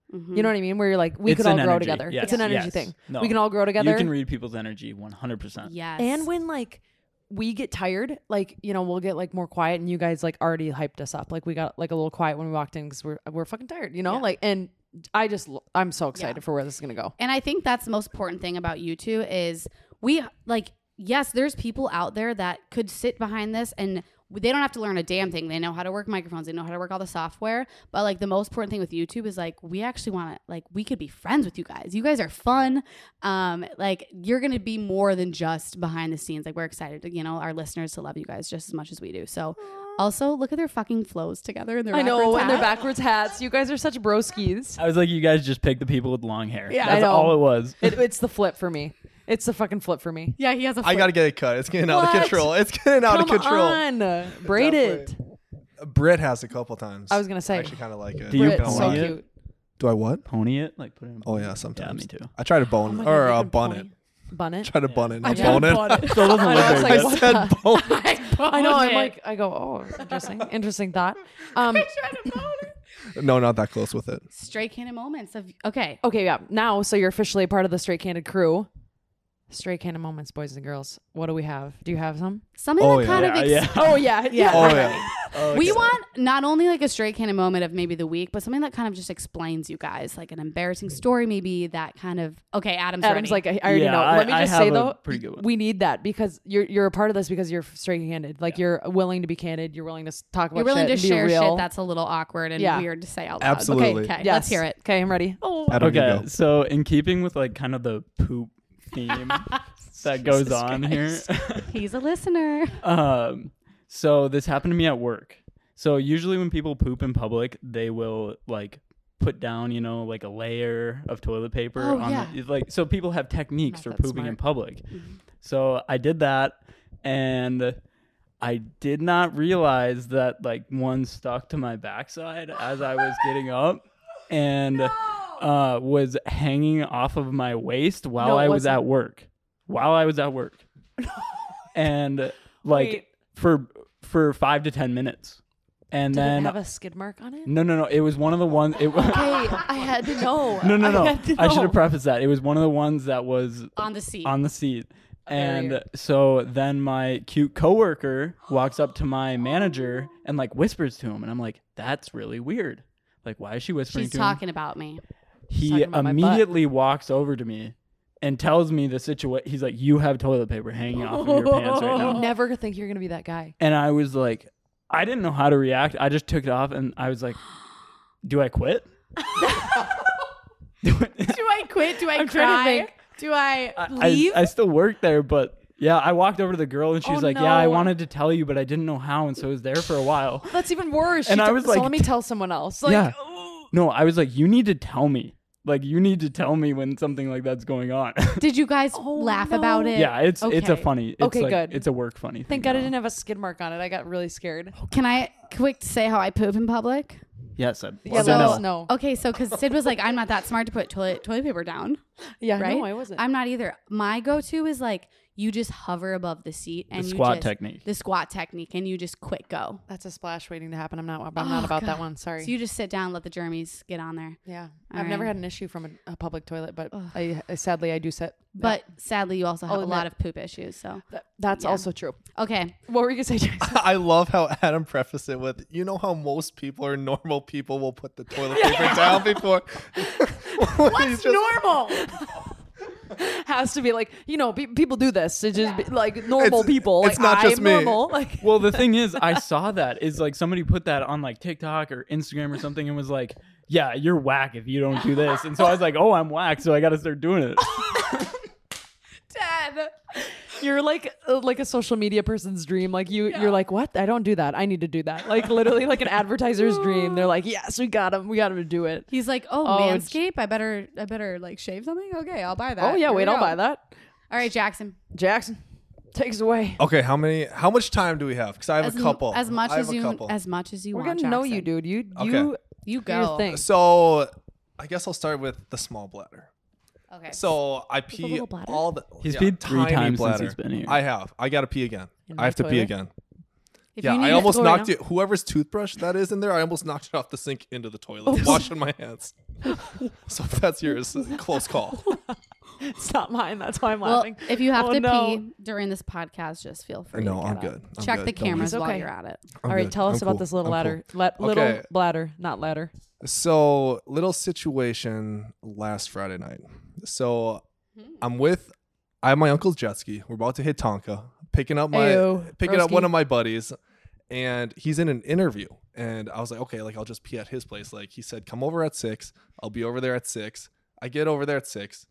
Mhm. You know what I mean? Where you're like, we It's could all an grow energy. together. Yes. It's an energy Yes. thing. No. We can all grow together. You can read people's energy one hundred percent. Yes. And when like we get tired, like, you know, we'll get like more quiet, and you guys like already hyped us up. Like we got like a little quiet when we walked in because we're we're fucking tired, you know? Yeah. Like, and I just l- I'm so excited Yeah. for where this is gonna go. And I think that's the most important thing about you two is we like, yes, there's people out there that could sit behind this and they don't have to learn a damn thing. They know how to work microphones. They know how to work all the software. But like the most important thing with YouTube is like, we actually want to, like, we could be friends with you guys. You guys are fun. Um, like you're going to be more than just behind the scenes. Like we're excited to, you know, our listeners to love you guys just as much as we do. So also look at their fucking flows together. And their I know, backwards and their hats. backwards hats. You guys are such broskies. I was like, you guys just picked the people with long hair. Yeah, I That's know. all it was. It, it's the flip for me. It's the fucking flip for me. Yeah, he has a I flip. gotta get it cut. It's getting out What? of control. It's getting out Come of control. on, braid it. Definitely. Britt has a couple times. I was gonna say. I actually kind of like it. Do you Not Brit's gonna so lie. pony it? cute. Do I what? Pony it? Like put it in. Oh yeah, Yeah, sometimes. me too. I try to Oh bone my or God, uh, you can bun pony- it. Bun it. Try to bun it, I not tried bone to it. bun it. Still doesn't I look know, it's very like, good. I what said the- bone. I know. I'm Bullshit. like, I go, oh, interesting, interesting thought. Um, No, not that close with it. Straight Cannon moments of, okay. okay, yeah. Now, so you're officially part of the Straight Candid crew. Straight Cannon moments, boys and girls. What do we have? Do you have some? Something Oh, that yeah. kind of Yeah, ex- yeah. Oh yeah, yeah. Oh yeah. we want not only like a straight cannon moment of maybe the week, but something that kind of just explains you guys, like an embarrassing story, maybe that kind of. Okay, Adam's, Adam's ready. like, I, I already Yeah, know. I- Let me I just have say a though, pretty good one. we need that because you're you're a part of this because you're straight candid. Like you're willing to be candid. You're willing to s- talk about. you're willing shit to and be share real. shit that's a little awkward and Yeah. weird to say out loud. Absolutely. Okay, okay Yes. let's hear it. Okay, I'm ready. Oh, Adam, you Okay, go. so in keeping with like kind of the poop theme that goes Jesus on Christ. here. He's a listener. Um, so this happened to me at work. So usually when people poop in public, they will like put down, you know, like a layer of toilet paper Oh, on yeah. the, like so people have techniques Not for that pooping in smart. public. Mhm. So I did that and I did not realize that like one stuck to my backside as I was getting up and uh was hanging off of my waist while No, it I was wasn't. at work. While I was at work. And like Wait. for for five to ten minutes, and did then it have a skid mark on it? no, no, no. It was one of the ones. It was Okay, I had to know. no, no, I no. had to I should know. have prefaced that. It was one of the ones that was On the seat. on the seat, and Barrier. so then my cute coworker walks up to my manager and like whispers to him, and I'm like, "That's really weird. Like, why is she whispering She's to him?" talking about me. He talking about my butt. immediately walks over to me and tells me the situation. He's like, "You have toilet paper hanging off of your pants right now." You never think you're gonna be that guy. And I was like, I didn't know how to react. I just took it off and I was like, do I quit? do I, Do I quit? Do I I'm trying to cry? think. Do I I, leave? I still work there, but yeah, I walked over to the girl and she was Oh, like, yeah, I no. wanted to tell you, but I didn't know how. And so I was there for a while. That's even worse. And She I t- was so like- let me tell someone else. Like, Yeah. No, I was like, you need to tell me. Like, you need to tell me when something like that's going on. Did you guys Oh, laugh no. about it? yeah, it's it's a Okay. funny. It's Okay, like, good. It's a work funny. thank thing God I now. didn't have a skid mark on it. I got really scared. Can I quick say how I poop in public? Yes, I, Yeah, So- let us know. Okay, so because Sid was like, I'm not that smart to put toilet toilet paper down, Yeah, right? no, I wasn't. I'm not either. My go-to is like you just hover above the seat and the you squat just, technique. the squat technique, and you just quick go. That's a splash waiting to happen. I'm not. I'm Oh, not about that God. one. Sorry. So you just sit down, let the germies get on there. yeah, All I've never right. had an issue from a, a public toilet, but Ugh. I, I sadly I do sit. But sadly, you also have I'll a lot admit. of poop issues. So That- that's Yeah. also true. okay, What were you gonna say, Jason? I love how Adam prefaced it with, you know how most people or normal people will put the toilet paper down before. What's normal? Has to be like, you know, pe- people do this. It's just be, like normal It's- people. it's like, not just I'm me. normal. Like, Well, the thing is, I saw that is like somebody put that on like TikTok or Instagram or something and was like, yeah, you're whack if you don't do this. And so I was like, oh, I'm whack. So I got to start doing it. Dad. you're like uh, like a social media person's dream. Like you, you're like, what? I don't do that. I need to do that. Like literally, like an advertiser's dream. They're like, yes, we got him. We got him to do it. He's like, oh, Oh, Manscaped. I better, I better like shave something. Okay, I'll buy that. Oh yeah, Here we wait, I'll go. buy that. All right, Jackson. Jackson, take us away. Okay, how many? How much time do we have? Because I have As, a m- couple. as much I have as a you, couple. as much as you We're want. gonna know Jackson. you, dude. You, Okay. you, You do your go. thing. So, I guess I'll start with the small bladder. Okay. So I pee little bladder? all the. He's yeah, peed three tiny times since bladder. he's been here. I have. I gotta pee again. In I have my to pee toilet? again. If Yeah, you I need almost to go knocked right it. Whoever's toothbrush that is in there, I almost knocked it off the sink into the toilet, Oops. washing my hands. So if that's yours, close call. It's not mine. That's why I'm Well, laughing. if you have Oh, to no. pee during this podcast, just feel free. No, to I'm get good. up. I'm Check good. the Don't worry. cameras It's while okay. you're at it. I'm All right, good. tell us I'm about cool. this little I'm ladder. cool. Let, little Okay. bladder, not ladder. So little situation last Friday night. So I'm with I have my uncle's jet ski. We're about to hit Tonka, picking up my Ayo, picking up broski. one of my buddies, and he's in an interview. And I was like, okay, like I'll just pee at his place. Like he said, come over at six. I'll be over there at six. I get over there at six.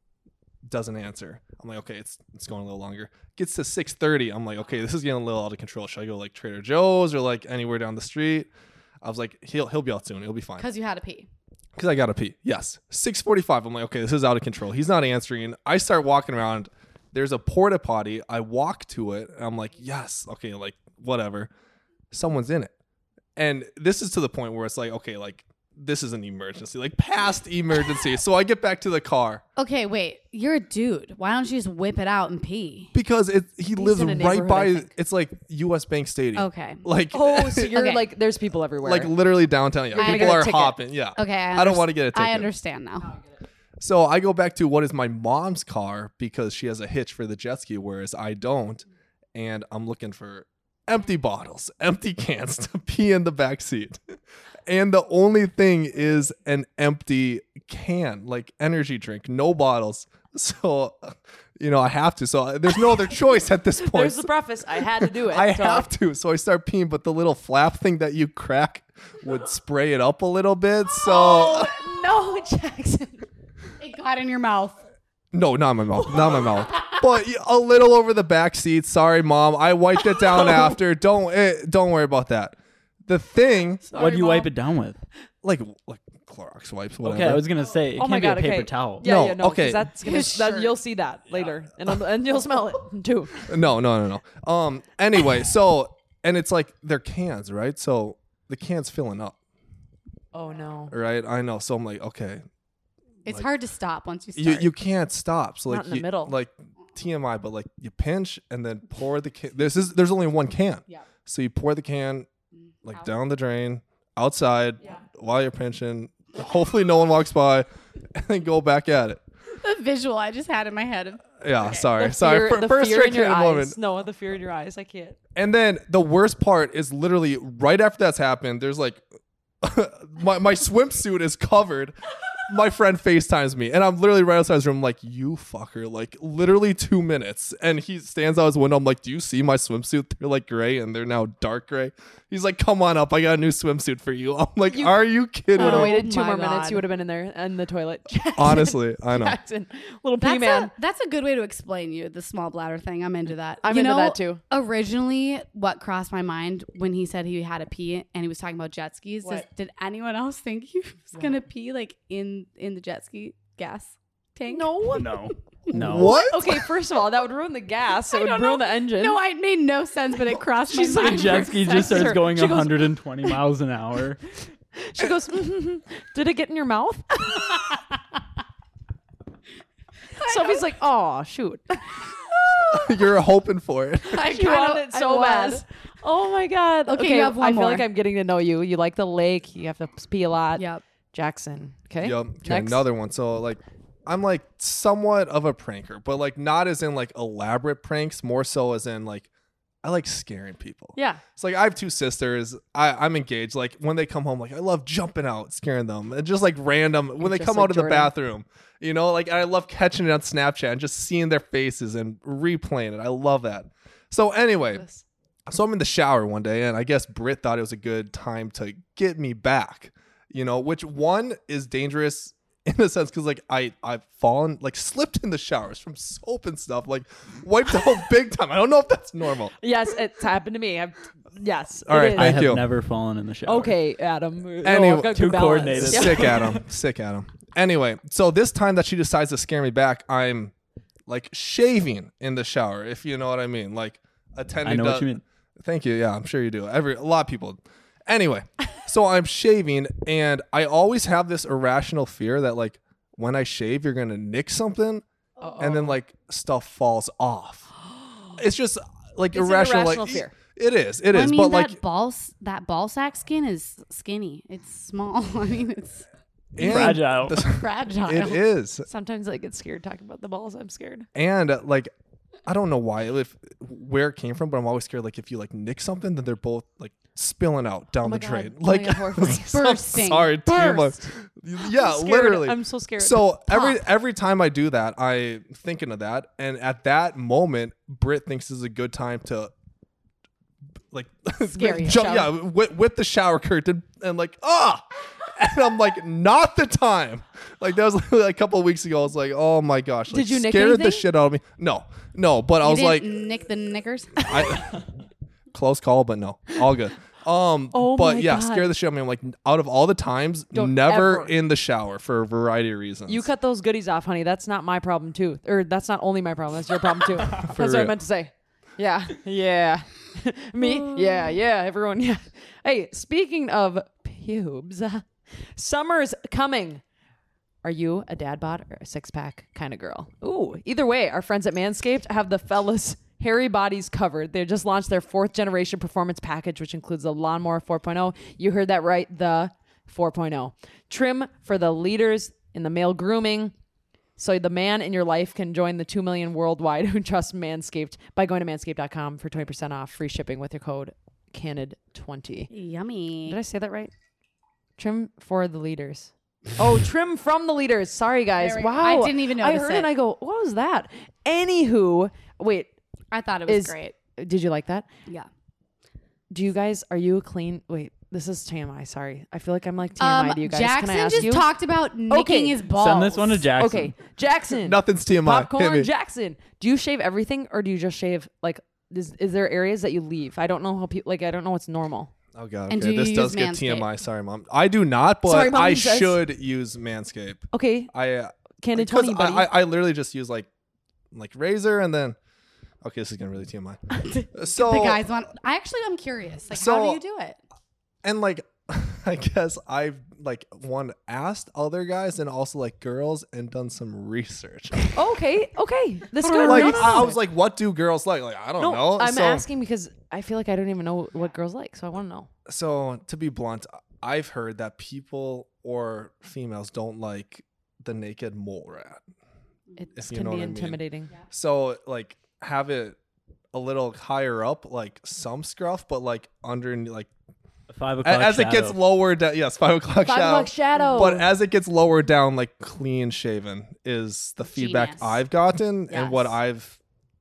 Doesn't answer. I'm like, okay, it's it's going a little longer. Gets to six thirty. I'm like, okay, this is getting a little out of control. Should I go like Trader Joe's or like anywhere down the street? I was like, he'll he'll be out soon. He'll be fine. Because you had to pee. Because I gotta pee. Yes. six forty-five. I'm like, okay, this is out of control. He's not answering. I start walking around. There's a porta potty. I walk to it. And I'm like, yes. Okay, like whatever. Someone's in it. And this is to the point where it's like, okay, like this is an emergency, like past emergency. So I get back to the car Okay, wait. You're a dude. Why don't you just whip it out and pee? because it he lives in a right neighborhood, I by. think. It's like U S Bank Stadium. Okay. Like Oh, so you're Okay. like, there's people everywhere. like literally downtown. Yeah, You're gonna people get a are ticket. hopping. Yeah. Okay. I, I don't underst- want to get a ticket. I understand now. So I go back to what is my mom's car because she has a hitch for the jet ski, whereas I don't. And I'm looking for empty bottles, empty cans to pee in the back seat. And the only thing is an empty can, like energy drink, no bottles. So, you know, I have to. So there's no other choice at this point. there's the preface. I had to do it. I so- have to. So I start peeing, but the little flap thing that you crack would spray it up a little bit. So. Oh, no, Jackson. It got in your mouth. No, not my mouth. Not my mouth. But a little over the back seat. Sorry, mom. I wiped it down after. Don't eh, don't worry about that. The thing, What do you wipe it down with? like like Clorox wipes, whatever. Okay, I was gonna say it Oh can't my be God, a paper okay. towel. Yeah, No, yeah, no. okay. Okay. That's gonna, His that, shirt. you'll see that later, and um, and you'll smell it too. no, no, no, no. Um. Anyway, so and it's like they're cans, right? So the can's filling up, Oh no. right? I know. So I'm like, okay, It's Like, hard to stop once you you start. you can't stop. So like Not in the you- middle. like T M I, but like you pinch and then pour the can. This is there's only one can. Yeah. So you pour the can like Out. down the drain, outside, Yeah. while you're pinching. Hopefully no one walks by, and then go back at it. the visual I just had in my head. Of, Yeah, sorry, The sorry. fear- For, the first fear in your frustrated eyes. moment. No, the fear in your eyes. I can't. And then the worst part is literally right after that's happened. There's like my my swimsuit is covered. My friend FaceTimes me, and I'm literally right outside his room, like, you fucker, like literally two minutes. And he stands out his window. I'm like, do you see my swimsuit? They're like gray, and they're now dark gray. He's like, come on up, I got a new swimsuit for you. I'm like, You- are you kidding Would have Oh me? waited two my more minutes. God. You would have been in there in the toilet. Jackson, Honestly, I know. Jackson, little pee that's man. a that's a good way to explain you the small bladder thing. I'm into that. I'm You into know, that too. Originally, what crossed my mind when he said he had to pee and he was talking about jet skis. Does, What? did anyone else think he was gonna pee like in in the jet ski gas tank? No. No, no. What? Okay, first of all, that would ruin the gas. It would don't ruin know. the engine. No, it made no sense, but it crossed She's my like mind. jet for ski a just second. starts going She goes- one hundred twenty miles an hour. She goes, "Mhm. Did it get in your mouth? Sophie's like, oh, shoot. You're hoping for it. I She kinda- wanted it so I was. bad. Oh my God. Okay, you have one I feel more. like I'm getting to know you. You like the lake. You have to pee a lot. Yep. Jackson. Okay. Yep. Okay, Next. another one. So like I'm like somewhat of a pranker, but like not as in like elaborate pranks, more so as in like I like scaring people. Yeah. It's like I have two sisters. I, I'm engaged. Like when they come home, like I love jumping out, scaring them, and just like random when they just come like out of the Jordan. bathroom. You know, like I love catching it on Snapchat and just seeing their faces and replaying it. I love that. So anyway, so I'm in the shower one day, and I guess Britt thought it was a good time to get me back. You know, which one is dangerous in a sense because like I I've fallen like slipped in the showers from soap and stuff, like wiped out big time. I don't know if that's normal. Yes, it's happened to me. I've, yes. All it right, is. I Thank have you. never fallen in the shower. Okay, Adam. No, Anyway, I've got too good balance. coordinated. Yeah. Sick Adam. Sick Adam. Anyway, so this time that she decides to scare me back, I'm like shaving in the shower, if you know what I mean. Like attending I know to, what you mean. Thank you. Yeah, I'm sure you do. Every a lot of people. Anyway, so I'm shaving, and I always have this irrational fear that like when I shave, you're gonna nick something, and then like stuff falls off. It's just like It's an irrational. irrational like, fear. It is. It Well, is. I mean, but that like, ball s- that ball sack skin is skinny. It's small. I mean, it's and Fragile. the- fragile. it is. Sometimes I get scared talking about the balls. I'm scared. And uh, like, I don't know why, if where it came from, but I'm always scared. Like, if you like nick something, then they're both like spilling out down Oh my the God, drain. oh my Like, God, horrifying. I'm Bursting. sorry, Burst. T M I. Yeah, I'm scared. literally. I'm so scared. So every Pop. every time I do that, I thinking of that, and at that moment, Britt thinks is a good time to like Scare you. jump, Shower. yeah, with, with the shower curtain, and like ah, and I'm like, not the time. Like that was like, a couple of weeks ago. I was like, oh my gosh, like, Did you nick scared the anything? shit out of me? No, no, but I You was didn't like, nick the knickers. I close call, but no, all good. Um, Oh but my yeah, God. scare the shit out of me. I'm like, out of all the times, Don't never ever. in the shower for a variety of reasons. You cut those goodies off, honey. That's not my problem too. Or that's not only my problem. That's your problem too. That's what I real. meant to say. Yeah. Yeah. Me? Yeah. Yeah. Everyone. Yeah. Hey, speaking of pubes, uh, summer's coming. Are you a dad bod or a six pack kind of girl? Ooh, either way, our friends at Manscaped have the fellas' hairy bodies covered. They just launched their fourth generation performance package, which includes the Lawnmower four point oh. You heard that right, the four point oh. Trim for the leaders in the male grooming, so the man in your life can join the two million worldwide who trust Manscaped by going to manscaped dot com for twenty percent off free shipping with your code candid twenty. Yummy. Did I say that right? Trim for the leaders. Oh, trim from the leaders. Sorry, guys. There we go. Wow. I didn't even I notice heard it. and I go, what was that? Anywho, wait, I thought it was Is- great. did you like that? Yeah. Do you guys, are you clean? Wait, this is T M I. Sorry. I feel like I'm like T M I Um, to you guys. Jackson Can I ask just you? talked about nicking Okay. his balls. Send this one to Jackson. Okay, Jackson. Nothing's T M I. Hit Popcorn me. Jackson. Do you shave everything or do you just shave like is, is there areas that you leave? I don't know how people like I don't know what's normal. Oh god, And okay. do This you does use get T M I. Manscaped? Sorry, mom. I do not, but Sorry, Mom, I he says. should use Manscaped. Okay, I uh, Candid because twenty, buddy. I, I I literally just use like like razor and then. Okay, this is getting really T M I. So The guys want. I actually, I'm curious. Like, how So- do you do it? and like I guess I've like one asked other guys and also like girls and done some research. okay, okay. This good. like no, no, I, I no. was like, what do girls like? Like I don't no, know. I'm so, asking because I feel like I don't even know what girls like, so I want to know. So to be blunt, I've heard that people or females don't like the naked mole rat. It If you can know be what I mean. intimidating. So like have it a little higher up, like some scruff, but like under like Five a- o'clock. as it gets shadow. lower down. Yes, five o'clock Five shadow. o'clock shadow. But as it gets lower down, like clean shaven is the feedback Genius. I've gotten and what Yes. I've,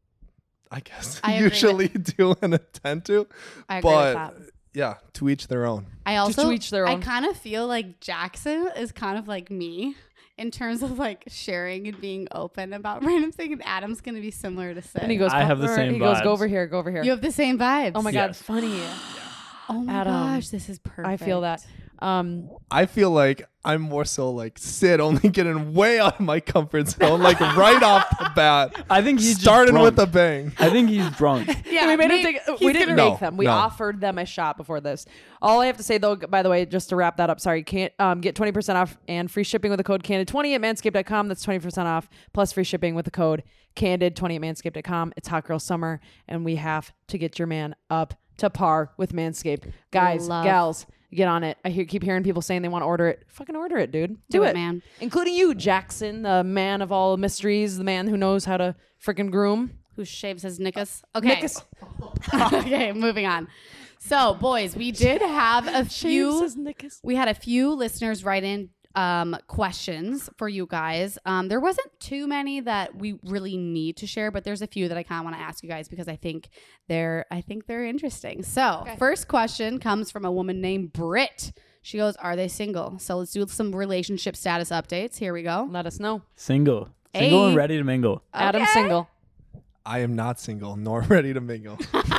I guess, I agree usually do and attend to. I agree But with that. yeah, to each their own. I also, to each their I own. kind of feel like Jackson is kind of like me in terms of like sharing and being open about random things. And Adam's gonna be similar to Sid. and he goes, I have the "Popcorn." same He goes, vibes. go over here, go over here. You have the same vibes. oh my god, Yes. funny. Oh my Adam, gosh, this is perfect. I feel that. Um, I feel like I'm more so like Sid, only getting way out of my comfort zone, like right off the bat. I think he's starting just with drunk. a bang. I think he's drunk. Yeah, we made me- him take, he's we didn't gonna- make them. We No, no. offered them a shot before this. All I have to say though, by the way, just to wrap that up, sorry, can't um, get twenty percent off and free shipping with the code candid twenty at manscaped dot com. That's twenty percent off plus free shipping with the code candid twenty at manscaped dot com. It's hot girl summer and we have to get your man up to par with Manscaped. Guys, Love. gals, get on it. I hear, keep hearing people saying they want to order it. Fucking order it, dude. Do it, man. Including you, Jackson, the man of all mysteries, the man who knows how to freaking groom. Who shaves his nickus? Okay. Nickus. Okay, moving on. So, boys, we did have a few. Shaves his nickus. We had a few listeners write in um, questions for you guys. Um, there wasn't too many that we really need to share, but there's a few that I kind of want to ask you guys because I think they're I think they're interesting. So, first question comes from a woman named Britt. She goes, "Are they single?" So let's do some relationship status updates. Here we go. Let us know. Single. Single Hey. and ready to mingle. Adam Okay. single. I am not single nor ready to mingle.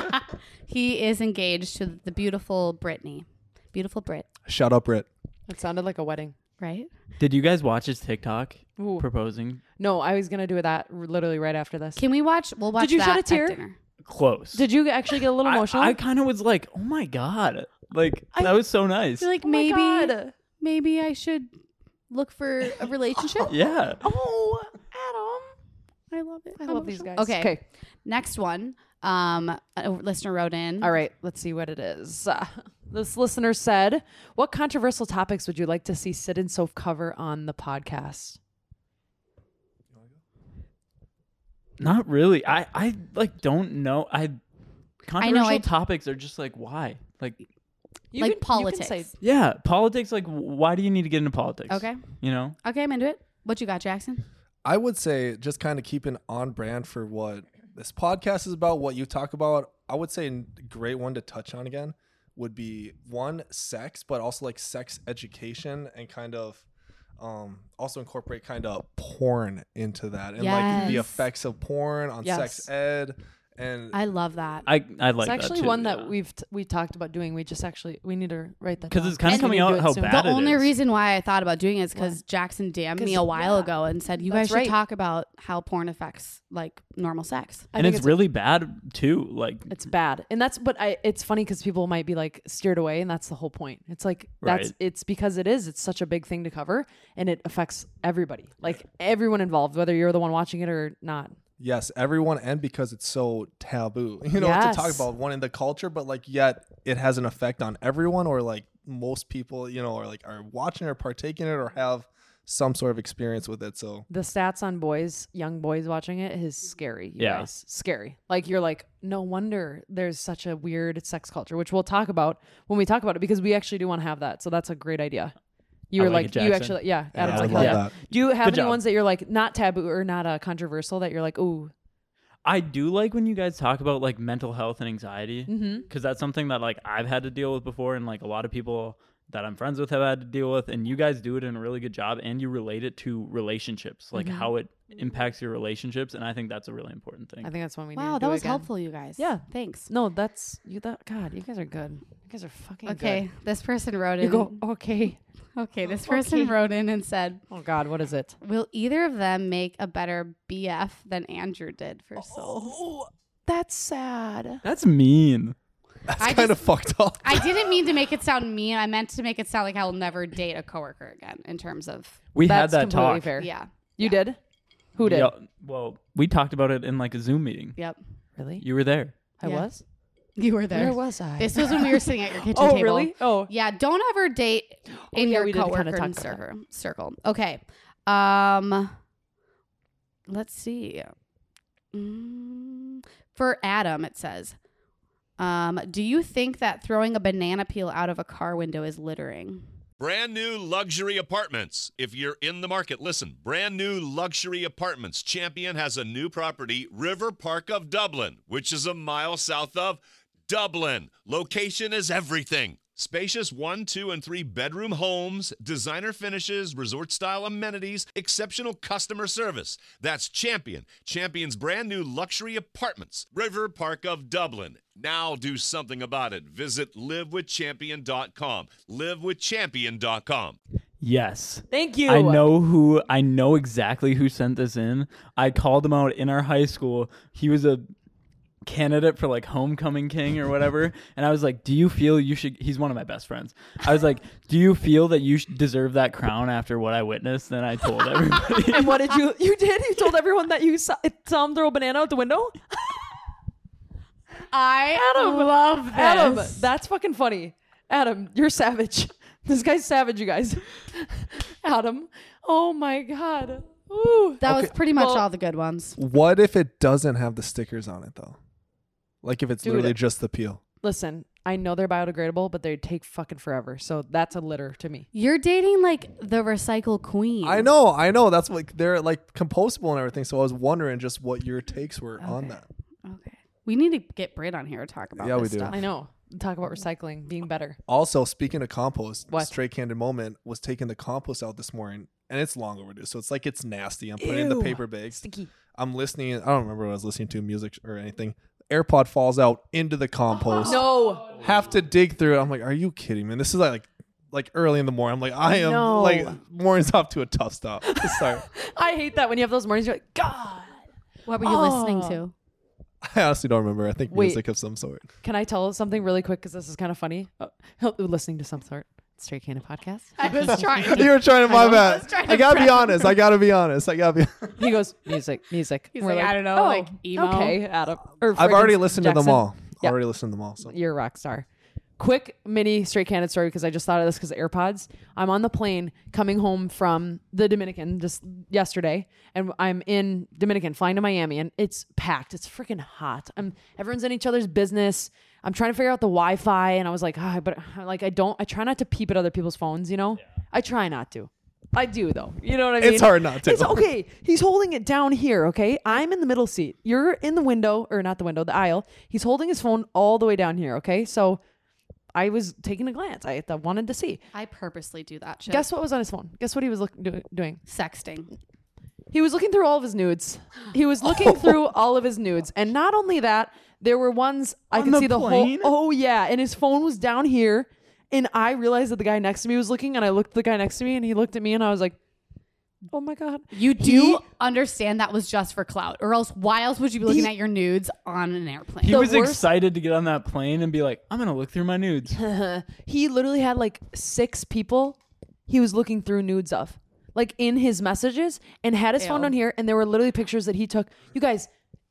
He is engaged to the beautiful Brittany. Beautiful Brit, Shut up, Britt. It sounded like a wedding. right? Did you guys watch his TikTok Ooh. proposing? No, I was gonna do that r- literally right after this. Can we watch? We'll watch Did you that shed a at tear? dinner. Close. Did you actually get a little I- emotional? I, kind of was like, oh my god, like I- that was so nice. I feel like Oh my maybe God. maybe I should look for a relationship. Yeah. Oh, Adam. I love it. I I'm love these emotional. guys. Okay. Okay. Next one. Um, a listener wrote in. All right, let's see what it is. Uh, this listener said, "What controversial topics would you like to see Sid and Soph cover on the podcast?" Not really. I, I like don't know. I controversial I- topics are just like why? Like You Like can- you can politics. say- yeah, politics. Like why do you need to get into politics? Okay. You know. Okay, I'm into it. What you got, Jackson? I would say just kind of keeping on brand for what this podcast is about, what you talk about. I would say a great one to touch on again would be one, sex, but also like sex education and kind of um also incorporate kind of porn into that and like the Yes. effects of porn on Yes. sex ed. And I love that. I I like It's actually that too, one yeah. that we've t- we talked about doing. We just actually we need to write that because down. it's kind of And coming we out do it how soon. bad the it only is. reason why I thought about doing it is because Why? Jackson D M'd 'Cause- me a while yeah. ago and said, you That's guys should right. talk about how porn affects like normal sex. I and think it's, a- really bad too. Like It's bad, and that's but I. It's funny because people might be like steered away, and that's the whole point. It's like that's Right. it's because it is. It's such a big thing to cover, and it affects everybody, like everyone involved, whether you're the one watching it or not. yes, everyone, and because it's so taboo, you know, to talk Yes. about one in the culture, but like yet it has an effect on everyone, or like most people, you know, are like are watching or partaking in it or have some sort of experience with it. So The stats on boys, young boys watching it is scary. You Yeah. guys, scary. Like you're like, no wonder there's such a weird sex culture, which we'll talk about when we talk about it because we actually do want to have that. So that's a great idea. You I were like like, it, you Jackson. actually, yeah, yeah, Adam's I like, love yeah. that. Do you have Good any job. ones that you're like not taboo or not uh, controversial that you're like, ooh, I do like when you guys talk about like mental health and anxiety because mm-hmm. that's something that like I've had to deal with before, and like a lot of people that I'm friends with have had to deal with, and you guys do it in a really good job, and you relate it to relationships, like Mhm. how it impacts your relationships, and I think that's a really important thing. I think that's when we. need Wow, to that do was again. helpful, you guys. Yeah. Thanks. No, that's you. That God, you guys are good. You guys are fucking Okay, this person wrote good. in. You go okay. Okay, this person Okay. wrote in and said, Oh God, what is it? will either of them make a better B F than Andrew did for Soul? Oh, that's sad. That's mean. that's I kind of just- fucked up. I didn't mean to make it sound mean. I meant to make it sound like I will never date a coworker again in terms of, We That's had that completely talk. fair. yeah. You Yeah. did? Who did? Yeah, well, we talked about it in like a Zoom meeting. Yep. Really? You were there. I Yeah. was. You were there. Where was I? This was when we were sitting at your kitchen oh table. really? Oh, Yeah, don't ever date in yeah, your we did kinda coworker talk about circle. circle. Okay. Um let's see. Mm, for Adam it says, um, do you think that throwing a banana peel out of a car window is littering? Brand new luxury apartments. If you're in the market, listen. Brand new luxury apartments. Champion has a new property, River Park of Dublin, which is a mile south of Dublin. Location is everything. Spacious one, two, and three bedroom homes, designer finishes, resort style amenities, exceptional customer service. That's Champion. Champion's brand new luxury apartments, River Park of Dublin. Now do something about it. Visit live with champion dot com. live with champion dot com. Yes. thank you. I know who I know exactly who sent this in. I called him out in our high school. He was a candidate for like homecoming king or whatever, and I was like, do you feel you should he's one of my best friends. I was like, do you feel that you sh- deserve that crown after what I witnessed? Then I told everybody. And what did you? You did? You told everyone that you saw, saw him throw a banana out the window? I Adam, love this. Adam, that's fucking funny. Adam, you're savage. This guy's savage, you guys. Adam, oh my God. Ooh. that was Okay, pretty much well- all the good ones. What if it doesn't have the stickers on it though? Like if it's Dude. literally just the peel. Listen, I know they're biodegradable, but they take fucking forever. So that's a litter to me. You're dating like the recycle queen. I know, I know. That's like they're like compostable and everything. So I was wondering just what your takes were on Okay. that. Okay. We need to get Britt on here to talk about Yeah, this we do. stuff. I know. Talk about recycling being better. Also, speaking of compost, What? Straight Candid Moment was taking the compost out this morning, and it's long overdue. So it's like it's nasty. I'm putting it in the Ew. paper bags. Stinky. I'm listening. I don't remember what I was listening to, music or anything. AirPod falls out into the compost. No. Have to dig through it. I'm like, are you kidding me? This is like like early in the morning. I'm like, I am No. like morning's off to a tough start. Sorry. I hate that when you have those mornings. You're like, God. What were you Oh. listening to? I honestly don't remember. I think Wait. music of some sort. Can I tell something really quick? Because this is kind of funny. Uh, listening to some sort. Straight Canada Podcast. I was trying. You were trying to my know. bad. I was trying I, to gotta be prep honest. I gotta be honest. I gotta be. He goes, music, music. He's We're like, I don't know, oh, like emo. Okay, Adam. Or I've friggin' already listened to them Jackson. all. Yeah. Already listened to them all. So. You're a rock star. Quick mini Straight Canada story because I just thought of this because of AirPods. I'm on the plane coming home from the Dominican just yesterday, and I'm in Dominican flying to Miami, and it's packed. It's freaking hot. I'm everyone's in each other's business. I'm trying to figure out the Wi-Fi, and I was like, ah, but like I don't. I try not to peep at other people's phones. You know, yeah. I try not to. I do though. You know what I mean? It's hard not to. It's okay. He's holding it down here, okay? I'm in the middle seat. You're in the window, or not the window, the aisle. He's holding his phone all the way down here, okay? So I was taking a glance. I th- wanted to see. I purposely do that shit. Guess what was on his phone? Guess what he was look- do- doing? Sexting. He was looking through all of his nudes. He was looking through all of his nudes. And not only that, there were ones I On could the see the plane? whole. Oh, yeah. And his phone was down here. And I realized that the guy next to me was looking. And I looked at the guy next to me. And he looked at me. And I was like, oh my God. You do He- understand that was just for clout, or else why else would you be looking He- at your nudes on an airplane? He The was worst- excited to get on that plane and be like, I'm gonna look through my nudes. He literally had like six people he was looking through nudes of, like in his messages, and had his phone Ew. down here, and there were literally pictures that he took. You guys,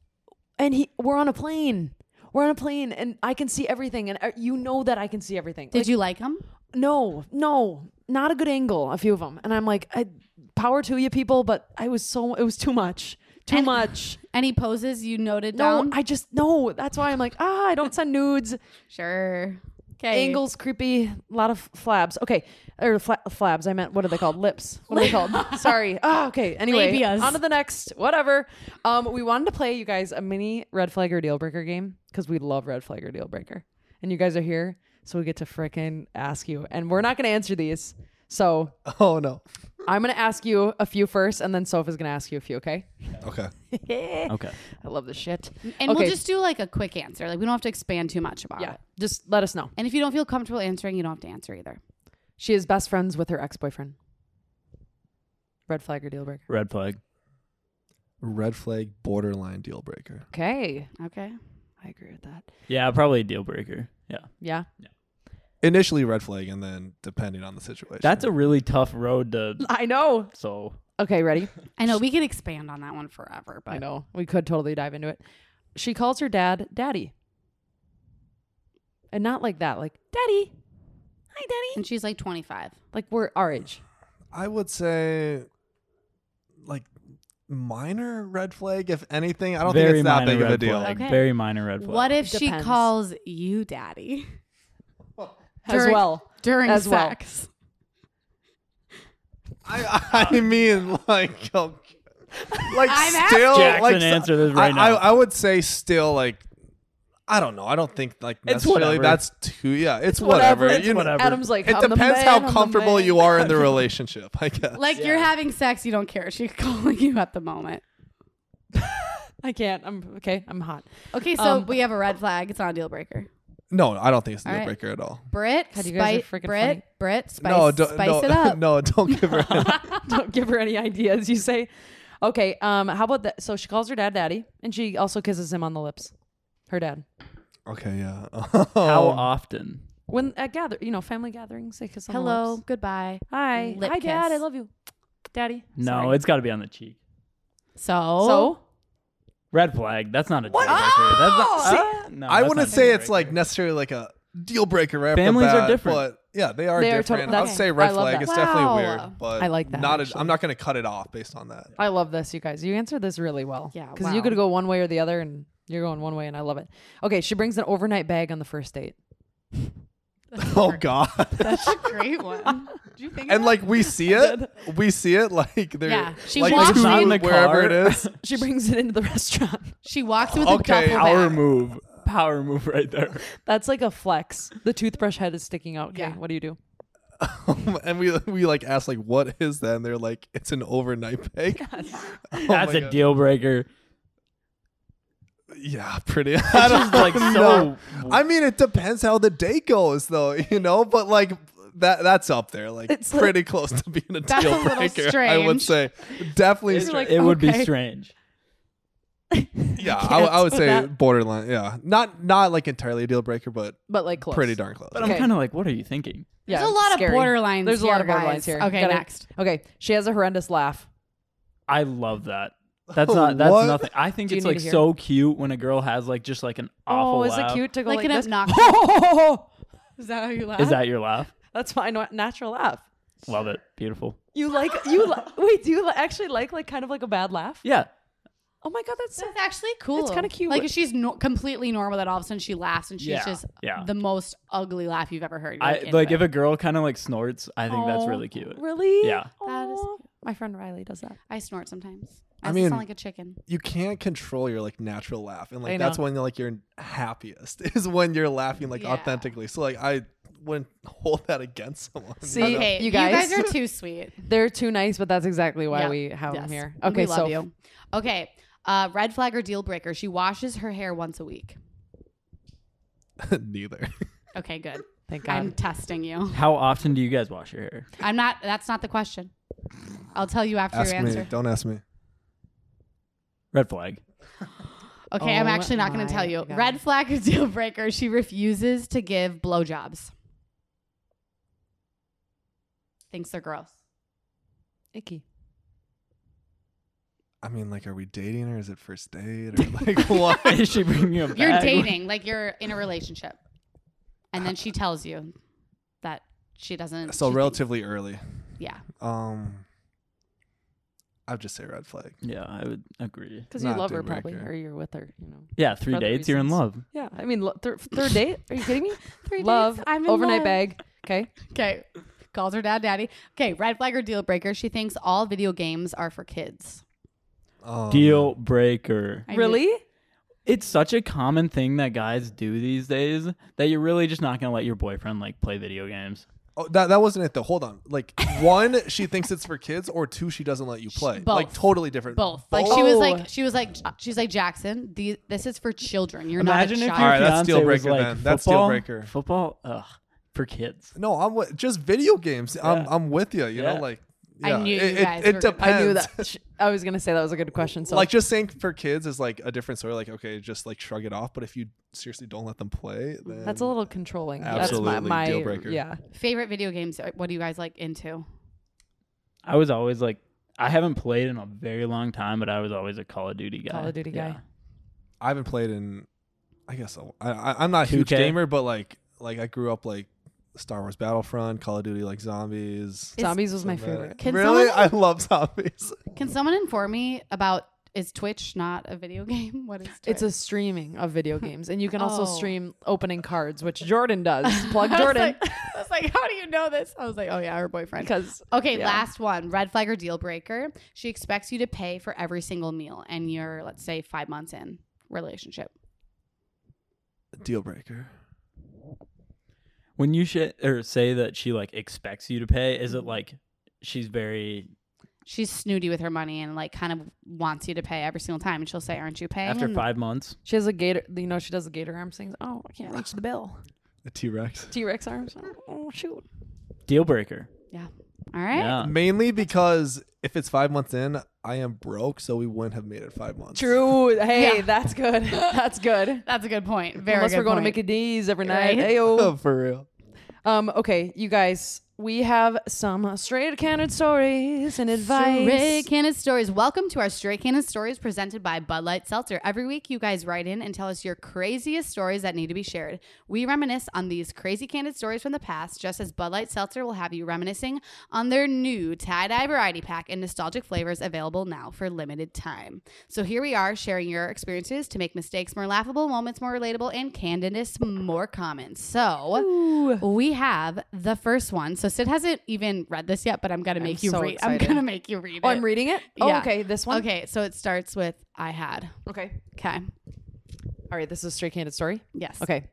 and he we're on a plane. We're on a plane, and I can see everything, and uh, you know that I can see everything. Did Like, you like him? No, no, not a good angle. A few of them, and I'm like, I, power to you, people, but I was so it was too much, too And- much. Any poses you noted No, down? I just no. That's why I'm like, ah, I don't send nudes. Sure. Okay. Angles, creepy, a lot of flabs. Okay, or fla- flabs. I meant, what are they called? Lips. What are they called? Sorry. Oh, okay. Anyway, Labias. on to the next. Whatever. Um, we wanted to play you guys a mini red flag or deal breaker game because we love red flag or deal breaker, and you guys are here, so we get to frickin' ask you, and we're not gonna answer these. So Oh no. I'm gonna ask you a few first, and then Soph is gonna ask you a few. Okay? Okay. Okay. I love this shit. and okay. we'll just do like a quick answer. Like we don't have to expand too much about Yeah. it. Just let us know. And if you don't feel comfortable answering, you don't have to answer either. She is best friends with her ex-boyfriend. Red flag or deal breaker? Red flag. Red flag, borderline deal breaker. Okay. Okay. I agree with that. Yeah, probably a deal breaker. Yeah. Yeah. Initially red flag, and then depending on the situation. That's a really tough road to. I know. So Okay, ready? I know we could expand on that one forever, but I know. We could totally dive into it. She calls her dad daddy. And not like that, like, daddy. Hi, daddy. and she's like twenty-five. Like, we're our age. I would say, like, minor red flag, if anything. I don't very think it's that minor big of a red deal. flag. Okay. Very minor red flag. What if she Depends. calls you daddy As During- well. during As well. sex? I I mean, like, okay. like I'm still, Jackson, like, so- answer this right I, now. I, I would say still, like, I don't know. I don't think like It's necessarily whatever. that's too. Yeah, it's, Whatever. whatever. It's you know, whatever. Adam's like, It I'm the depends man, how I'm the comfortable man. you are in the relationship, I guess. Like you're having sex, you don't care. She's calling you at the moment. I can't. I'm okay. I'm hot. Okay, so Um, we have a red flag. It's not a deal breaker. No, I don't think it's a All deal right. breaker at all. Brit, God, you guys are spice, freaking Brit, funny. Brit, spice, no, don't, spice no, it up. no, don't give her. Any. Don't give her any ideas, you say. Okay, um, how about that? So she calls her dad daddy, and she also kisses him on the lips. Her dad. Okay, yeah. How Um, often? When at gather, you know, family gatherings, they kiss on the Hello, lips. goodbye. Hi, Lip hi, dad. I kiss. love you, daddy. No, Sorry. it's got to be on the cheek. So, so. Red flag. That's not a deal What? breaker. Oh! That's not, See, uh, no, I that's wouldn't not a say deal it's like breaker. necessarily like a deal breaker right off the Families are bat, different. but yeah, they are They are different. tot- I'll that's- say I red love flag. that. It's Wow. definitely weird, but I like that, Not. A, actually. I'm not going to cut it off based on that. I love this, you guys. You answered this really well. Yeah, because wow. you could go one way or the other, and you're going one way, and I love it. Okay, she brings an overnight bag on the first date. Oh God. that's a great one. Did you think? And of like we see it, we see it like they're Yeah, she like walks two, in the wherever car. it is. She brings it into the restaurant. that? She walks with Okay, a duffel Power bag. move. Power move right there. That's like a flex. The toothbrush head is sticking out. Okay, Yeah. what do you do? And we we like ask like what is that? And they're like it's an overnight bag. Oh That's my a God. deal breaker. Yeah, pretty. I It's don't just like know. so. I mean, it depends how the date goes, though. You know, but like that that's up there, like It's like- pretty close to being a That's deal a little breaker. I would strange. say definitely. You're strange. like, it would be okay. strange. Yeah, I, can't w- I would do say that. borderline. Yeah, not not like entirely a deal breaker, but But like close. pretty darn close. But Okay. I'm kind of like, what are you thinking? There's Yeah, a lot scary. of borderlines. There's a lot here, of borderlines guys. here. Okay, Gotta- next. Okay, she has a horrendous laugh. I love that. That's not. That's What? nothing. I think Do you it's need like to hear so cute when a girl has like just like an awful Oh, is laugh. it cute to go Like like, an this? obnoxious. Is that how you laugh? Is that your laugh? That's my na- natural laugh. Love it. Beautiful. You like you li- wait? Do you li- actually like like kind of like a bad laugh? Yeah. Oh my god, that's so. That's actually cool. It's kinda cute. Like if she's no- completely normal, that all of a sudden she laughs and she's Yeah, just yeah. the most ugly laugh you've ever heard. You're I into like it. if a girl kind of like snorts. I think that's Oh, really cute. Really? Yeah. That is Aw. My friend Riley does that. I snort sometimes. I I, mean- sound like a chicken. You can't control your like natural laugh, and I like that's know. when like you're happiest is when you're laughing like Yeah. authentically. So like I wouldn't hold that against someone. See, you know? Okay, you you guys- guys, are too sweet. They're too nice, but that's exactly why Yeah. we have Yes. them here. We Okay, love so you. Okay, uh, red flag or deal breaker. She washes her hair once a week. Neither. Okay, good. thank God. I'm testing you. How often do you guys wash your hair? I'm not. That's not the question. I'll tell you after Ask your me. answer. Don't ask me. Red flag. Okay, I'm Oh actually not going my to tell you. God. Red flag or deal breaker. She refuses to give blowjobs. Thinks they're gross. Icky. I mean, like, are we dating or is it first date or like what? Is she bringing you a bag? You're dating, like you're in a relationship, and then she tells you that she doesn't. So she thinks- relatively early. yeah. Um, I'd just say red flag. Yeah, I would agree. Because you Not love her deal probably, breaker. or you're with her. You know. Yeah, three For other dates, you're in reasons. love. Yeah, I mean, lo- thir- third date? Are you kidding me? Three love. dates, I'm in Overnight love. bag. Okay. Okay. Calls her dad daddy. Okay. Red flag or deal breaker. She thinks all video games are for kids. Um, Deal breaker. I Really? It's such a common thing that guys do these days that you're really just not gonna let your boyfriend like play video games. Oh, that that wasn't it though. Hold on. Like one, she thinks it's for kids, or two, she doesn't let you play. both. Like totally different. Both. Like she was Oh. like she was like she's like Jackson. The, this is for children. You're Imagine not a if child. your All right, that's fiance deal was breaker like, then. That's deal football- breaker. Football, ugh, for kids. No, I'm with, just video games. I'm Yeah. I'm with you. You Yeah. know, like I yeah, knew it, you it- guys It, were gonna- depends. I knew that. Sh- I was gonna say that was a good question. So Like just saying for kids is like a different story. Like okay, just like shrug it off. But if you seriously don't let them play, then that's a little controlling. Absolutely That's my, my deal breaker. Yeah. Favorite video games. uh, What do you guys like into? I was always like, I haven't played in a very long time, but I was always a Call of Duty guy. Call of Duty guy. Yeah. I haven't played in. I guess a- I, I I'm not a huge two K? gamer, but like like I grew up like Star Wars Battlefront, Call of Duty, like zombies. Zombies was my stuff like that. favorite. Can really, someone- I love zombies. Can someone inform me about is Twitch not a video game? What is Twitch? It's a streaming of video games, and you can also Oh. stream opening cards, which Jordan does. Plug I was Jordan. like- I was like, how do you know this? I was like, oh yeah, her boyfriend. Because Okay, yeah. last one. Red flag or deal breaker. She expects you to pay for every single meal, and you're, let's say, five months in relationship. Deal breaker. When you sh- or say that she like expects you to pay, is it like she's very She's snooty with her money and like kind of wants you to pay every single time, and she'll say, "Aren't you paying?" after And five months? she has a gator. You know, she does the gator arms things. Oh, I can't reach the bill. A T Rex. T Rex arms. Oh shoot. Deal breaker. All right. Yeah. Mainly because if it's five months in, I am broke, so we wouldn't have made it five months. True. Hey, Yeah. that's good. That's good. That's a good point. Very Unless good we're going point. to Mickey D's every Right. night. Heyo. Oh, for real. Um, okay, you guys, we have some straight candid stories and advice. Straight Candid Stories. Welcome to our Straight Candid Stories presented by Bud Light Seltzer. Every week, you guys write in and tell us your craziest stories that need to be shared. We reminisce on these crazy candid stories from the past, just as Bud Light Seltzer will have you reminiscing on their new tie-dye variety pack and nostalgic flavors available now for limited time. So here we are, sharing your experiences to make mistakes more laughable, moments more relatable, and candidness more common. So Ooh. we have the first one. So Sid hasn't even read this yet, but I'm gonna I'm make you so read. I'm excited. gonna make you read Oh, it. I'm reading it? Oh, Yeah. okay, this one? Okay, so it starts with I had. Okay. Okay. All right, this is a straight candid story. Yes. Okay.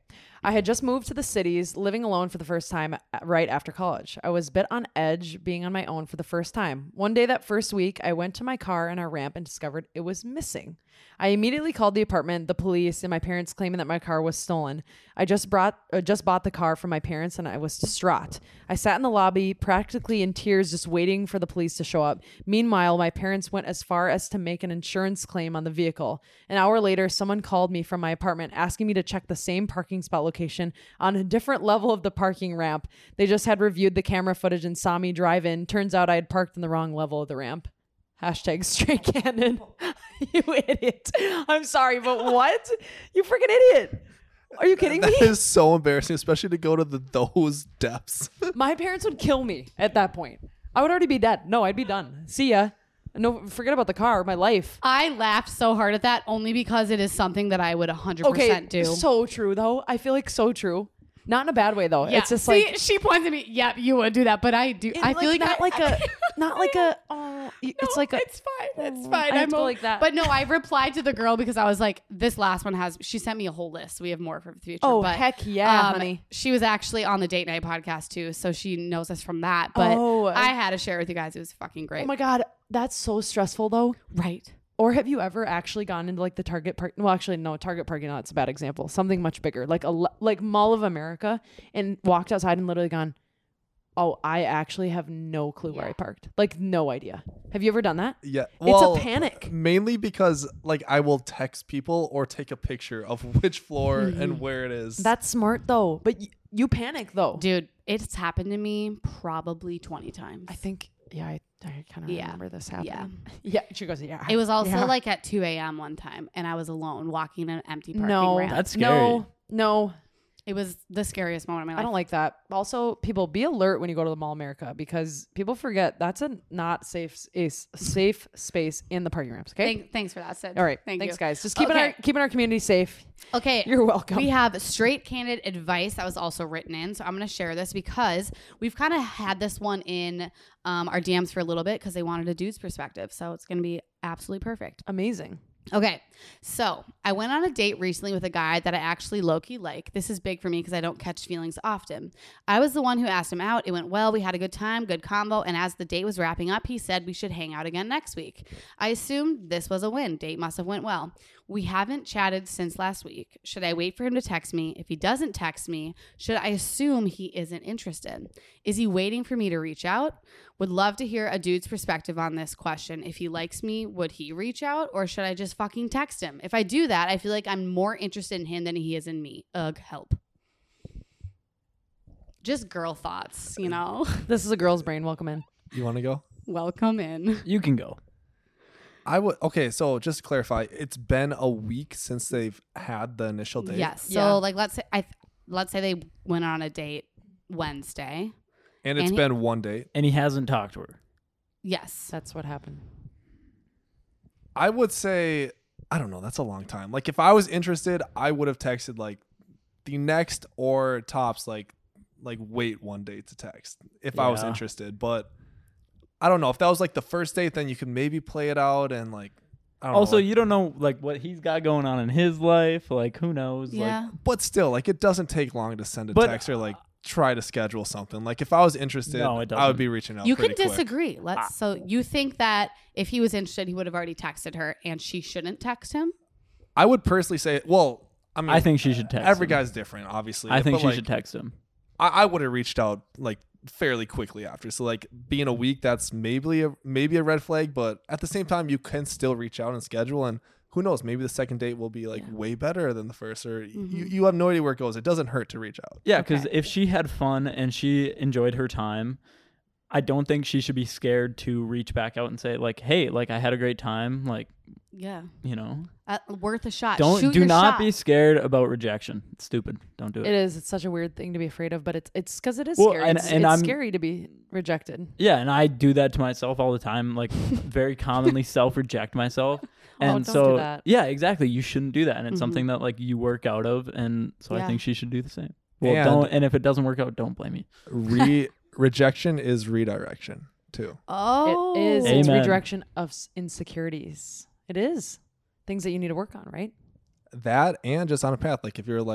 I had just moved to the cities, living alone for the first time right after college. I was a bit on edge being on my own for the first time. One day that first week, I went to my car in our ramp and discovered it was missing. I immediately called the apartment, the police, and my parents claiming that my car was stolen. I just brought uh, just bought the car from my parents and I was distraught. I sat in the lobby, practically in tears, just waiting for the police to show up. Meanwhile, my parents went as far as to make an insurance claim on the vehicle. An hour later, someone called me from my apartment asking me to check the same parking spot location on a different level of the parking ramp. They just had reviewed the camera footage and saw me drive in. Turns out I had parked in the wrong level of the ramp. Hashtag straight cannon. You idiot. I'm sorry, but what? You freaking idiot. Are you kidding That me? is so embarrassing, especially to go to the, those depths. My parents would kill me at that point. I would already be dead. No, I'd be done. See ya. No, forget about the car, my life. I laughed so hard at that only because it is something that I would one hundred percent Okay, do. so true though. I feel like so true. Not in a bad way though. Yeah. It's just See, like she points at me. Yep, you would do that, but I do. I feel like not I, like a not like a oh it's like a it's fine. It's oh, fine. I have I'm to go o- like that. But no, I replied to the girl because I was like, this last one has. She sent me a whole list. We have more for the future. Oh, but, heck yeah, um, honey. She was actually on the Date Night podcast too, so she knows us from that. But Oh. I had to share with you guys. It was fucking great. Oh my god, that's so stressful though. Right. Or have you ever actually gone into like the Target park? Well, actually, no, Target parking lot. It's a bad example. Something much bigger, like a l- like Mall of America, and walked outside and literally gone, "Oh, I actually have no clue where Yeah. I parked. Like, no idea." Have you ever done that? Yeah. It's Well, a panic. Mainly because like I will text people or take a picture of which floor Mm-hmm. and where it is. That's smart though, but y- you panic though. Dude, it's happened to me probably twenty times. I think, yeah, I, I kind of Yeah. remember this happening. Yeah. Yeah, she goes, yeah. It was also yeah. like at two a.m. one time, and I was alone walking an empty parking no, ramp. That's no, no. It was the scariest moment of my life. I don't like that. Also, people be alert when you go to the Mall of America because people forget that's a not safe space, safe space in the parking ramps. Okay. Thank, thanks for that, Sid. All right. Thank Thanks, you. guys. Just keeping Okay. our keeping our community safe. Okay. You're welcome. We have straight candid advice that was also written in. So I'm going to share this because we've kind of had this one in um, our D Ms for a little bit because they wanted a dude's perspective. So it's going to be absolutely perfect. Amazing. Okay, so I went on a date recently with a guy that I actually low-key like. This is big for me because I don't catch feelings often. I was the one who asked him out. It went well. We had a good time, good combo. And as the date was wrapping up, he said we should hang out again next week. I assumed this was a win. Date must have went well. We haven't chatted since last week. Should I wait for him to text me? If he doesn't text me, should I assume he isn't interested? Is he waiting for me to reach out? Would love to hear a dude's perspective on this question. If he likes me, would he reach out or should I just fucking text him? If I do that, I feel like I'm more interested in him than he is in me. Ugh, help. Just girl thoughts, you know? This is a girl's brain. Welcome in. You want to go? Welcome in. You can go. I would. Okay, so just to clarify, it's been a week since they've had the initial date. Yes. So Yeah. like let's say I let's say they went on a date Wednesday. And it's And he- been one date. And he hasn't talked to her. Yes. That's what happened. I would say, I don't know, that's a long time. Like if I was interested, I would have texted like the next or tops like like wait one day to text if I was Yeah. interested. But I don't know. If that was like the first date, then you could maybe play it out and like I don't Also, know. Like, you don't know like what he's got going on in his life. Like who knows? Yeah. but still, like it doesn't take long to send a But- text or like try to schedule something. Like if I was interested, No, it I doesn't. would be reaching out. You can pretty quick. disagree. Let's so you think that if he was interested, he would have already texted her and she shouldn't text him? I would personally say, well, I mean, I think she should text every him. guy's different, obviously. I think but, she like, should text him. I, I would have reached out like fairly quickly after. So like being a week, that's maybe a maybe a red flag, but at the same time, you can still reach out and schedule. And who knows, maybe the second date will be like Yeah. way better than the first, or Mm-hmm. you, you have no idea where it goes. It doesn't hurt to reach out. Yeah, because Okay. if she had fun and she enjoyed her time, I don't think she should be scared to reach back out and say like, "Hey, like I had a great time." Like, Yeah. you know, Uh, worth a shot. don't Shoot do your not shot. be scared about rejection. It's stupid. Don't do it. It is. It's such a weird thing to be afraid of, but it's it's because it is Well, scary. and- it's and it's I'm- scary to be rejected. Yeah, and I do that to myself all the time. Like, very commonly self-reject myself. Oh, And don't so, do that. yeah, exactly. You shouldn't do that, and it's Mhm. something that like you work out of, and so Yeah. I think she should do the same. Well, And- don't. And if it doesn't work out, don't blame me. Re rejection is redirection too. Oh. It is. It's Amen. redirection of s- insecurities. It is things that you need to work on, right? That and just on a path. Like if you're like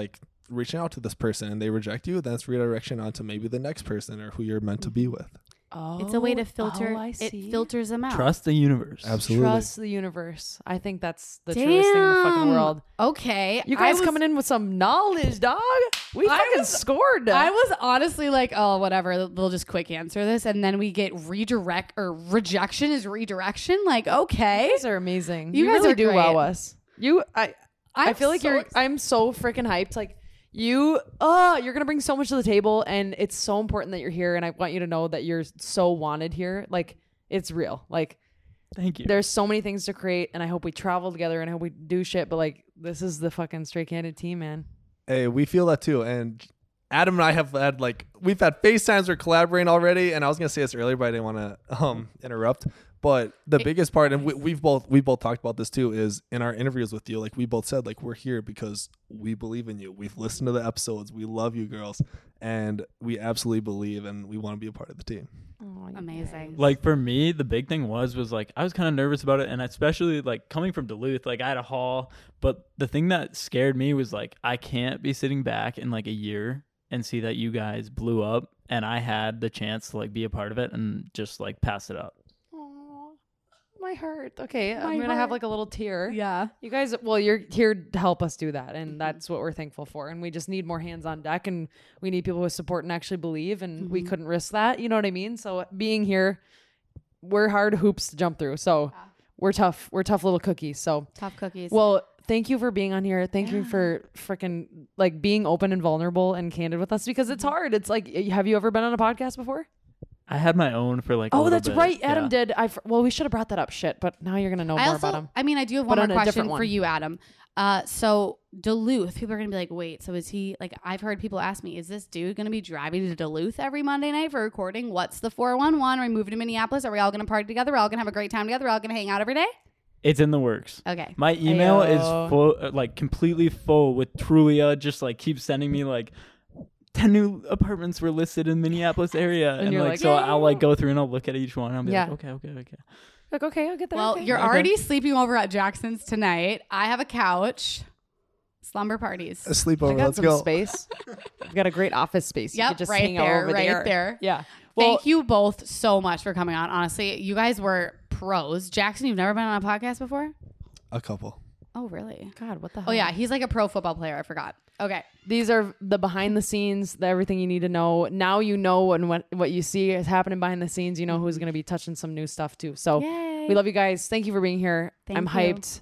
reaching out to this person and they reject you, then it's redirection onto maybe the next person or who you're meant to be with. Oh, It's a way to filter. oh, I it see. filters them out. Trust the universe. Absolutely. Trust the universe. I think that's the truest thing in the fucking Damn. world. Okay, You I guys was- coming in with some knowledge, dog. We I fucking was- scored. I was honestly like, oh, whatever. They'll just quick answer this, and then we get redirect or rejection is redirection. Like, okay, You guys are amazing. You You, guys really are do great. wow us. You, I, I I'm feel like so you're. ex- I'm so freaking hyped. Like you, uh, you're gonna bring so much to the table, and it's so important that you're here. And I want you to know that you're so wanted here. Like it's real. Like Thank you. there's so many things to create, and I hope we travel together, and I hope we do shit. But like this is the fucking Straight Candid team, man. Hey, we feel that too. And Adam and I have had like we've had FaceTimes, we're collaborating already. And I was gonna say this earlier, but I didn't want to um interrupt. But the biggest part, and we, we've both we both talked about this too, is in our interviews with you. Like we both said, like we're here because we believe in you. We've listened to the episodes. We love you, girls, and we absolutely believe, and we want to be a part of the team. Oh, you Amazing. guys. Like for me, the big thing was was like I was kind of nervous about it, and especially like coming from Duluth, like I had a haul, but the thing that scared me was like I can't be sitting back in like a year and see that you guys blew up, and I had the chance to like be a part of it and just like pass it up. Aw, my heart. Okay, My I'm gonna have heart. like a little tear. Yeah. You guys, well, you're here to help us do that, and that's what we're thankful for. And we just need more hands on deck, and we need people with support and actually believe. And we couldn't risk that. You know what I mean? So being here, we're hard hoops to jump through. So Yeah. we're tough. We're tough little cookies. So Tough cookies. well, thank you for being on here. Thank you Yeah. for freaking like being open and vulnerable and candid with us because it's hard. It's like, have you ever been on a podcast before? I had my own for like. a Oh, little that's bit, right. Adam yeah. did. I fr- well, we should have brought that up. Shit, but now you're gonna know I more also, about him. I mean, I do have But one on more a question different for one. you, Adam. Uh, so Duluth, people are gonna be like, wait, so is he like? I've heard people ask me, is this dude gonna be driving to Duluth every Monday night for recording? What's the four one one? Are we moving to Minneapolis? Are we all gonna party together? We're all gonna have a great time together. We're all gonna hang out every day. It's in the works. Okay. My email Ayo. is full, uh, like completely full with Trulia. Just like keeps sending me like ten new apartments were listed in Minneapolis area, and, you're like, like, so "Yay." I'll like go through and I'll look at each one. And I'll be Yeah. like, okay, okay, okay. Like, okay, I'll get that. Well, okay. you're Okay. already sleeping over at Jackson's tonight. I have a couch. Slumber parties. A I sleepover. got Let's some go. space. I've got a great office space. You Yep, could just right hang out there, over right there. there. Yeah. Well, Thank you both so much for coming on. Honestly, you guys were pros. Jackson, you've never been on a podcast before? A couple. Oh, really? God, what the hell? Oh, yeah. He's like a pro football player. I forgot. Okay. These are the behind the scenes, the everything you need to know. Now you know and what what you see is happening behind the scenes. You know who's going to be touching some new stuff too. So Yay. we love you guys. Thank you for being here. Thank I'm you. hyped.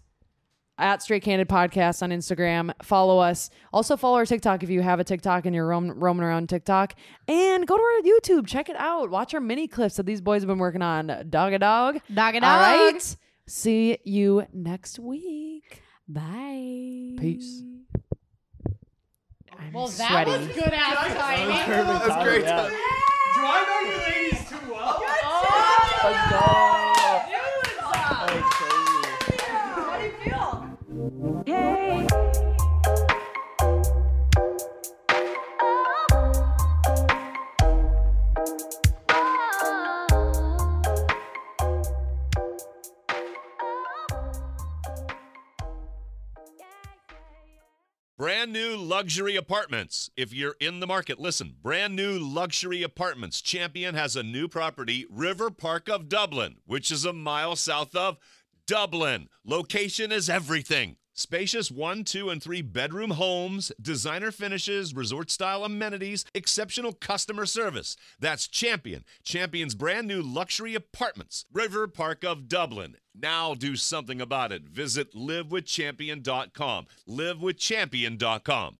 At Straight Candid Podcast on Instagram. Follow us. Also follow our TikTok if you have a TikTok and you're roam- roaming around TikTok. And go to our YouTube. Check it out. Watch our mini clips that these boys have been working on. Dog a dog. Dog it All out. right. See you next week. Bye. Peace. I'm Well, that sweaty. was good ass timing. That's great. Yeah. Do I know you ladies too well? Let's go. That's crazy. How do you feel? Hey. Brand new luxury apartments. If you're in the market, listen. Brand new luxury apartments. Champion has a new property, River Park of Dublin, which is a mile south of Dublin. Location is everything. Spacious one, two, and three bedroom homes, designer finishes, resort style amenities, exceptional customer service. That's Champion. Champion's brand new luxury apartments, River Park of Dublin. Now do something about it. Visit live with champion dot com. live with champion dot com.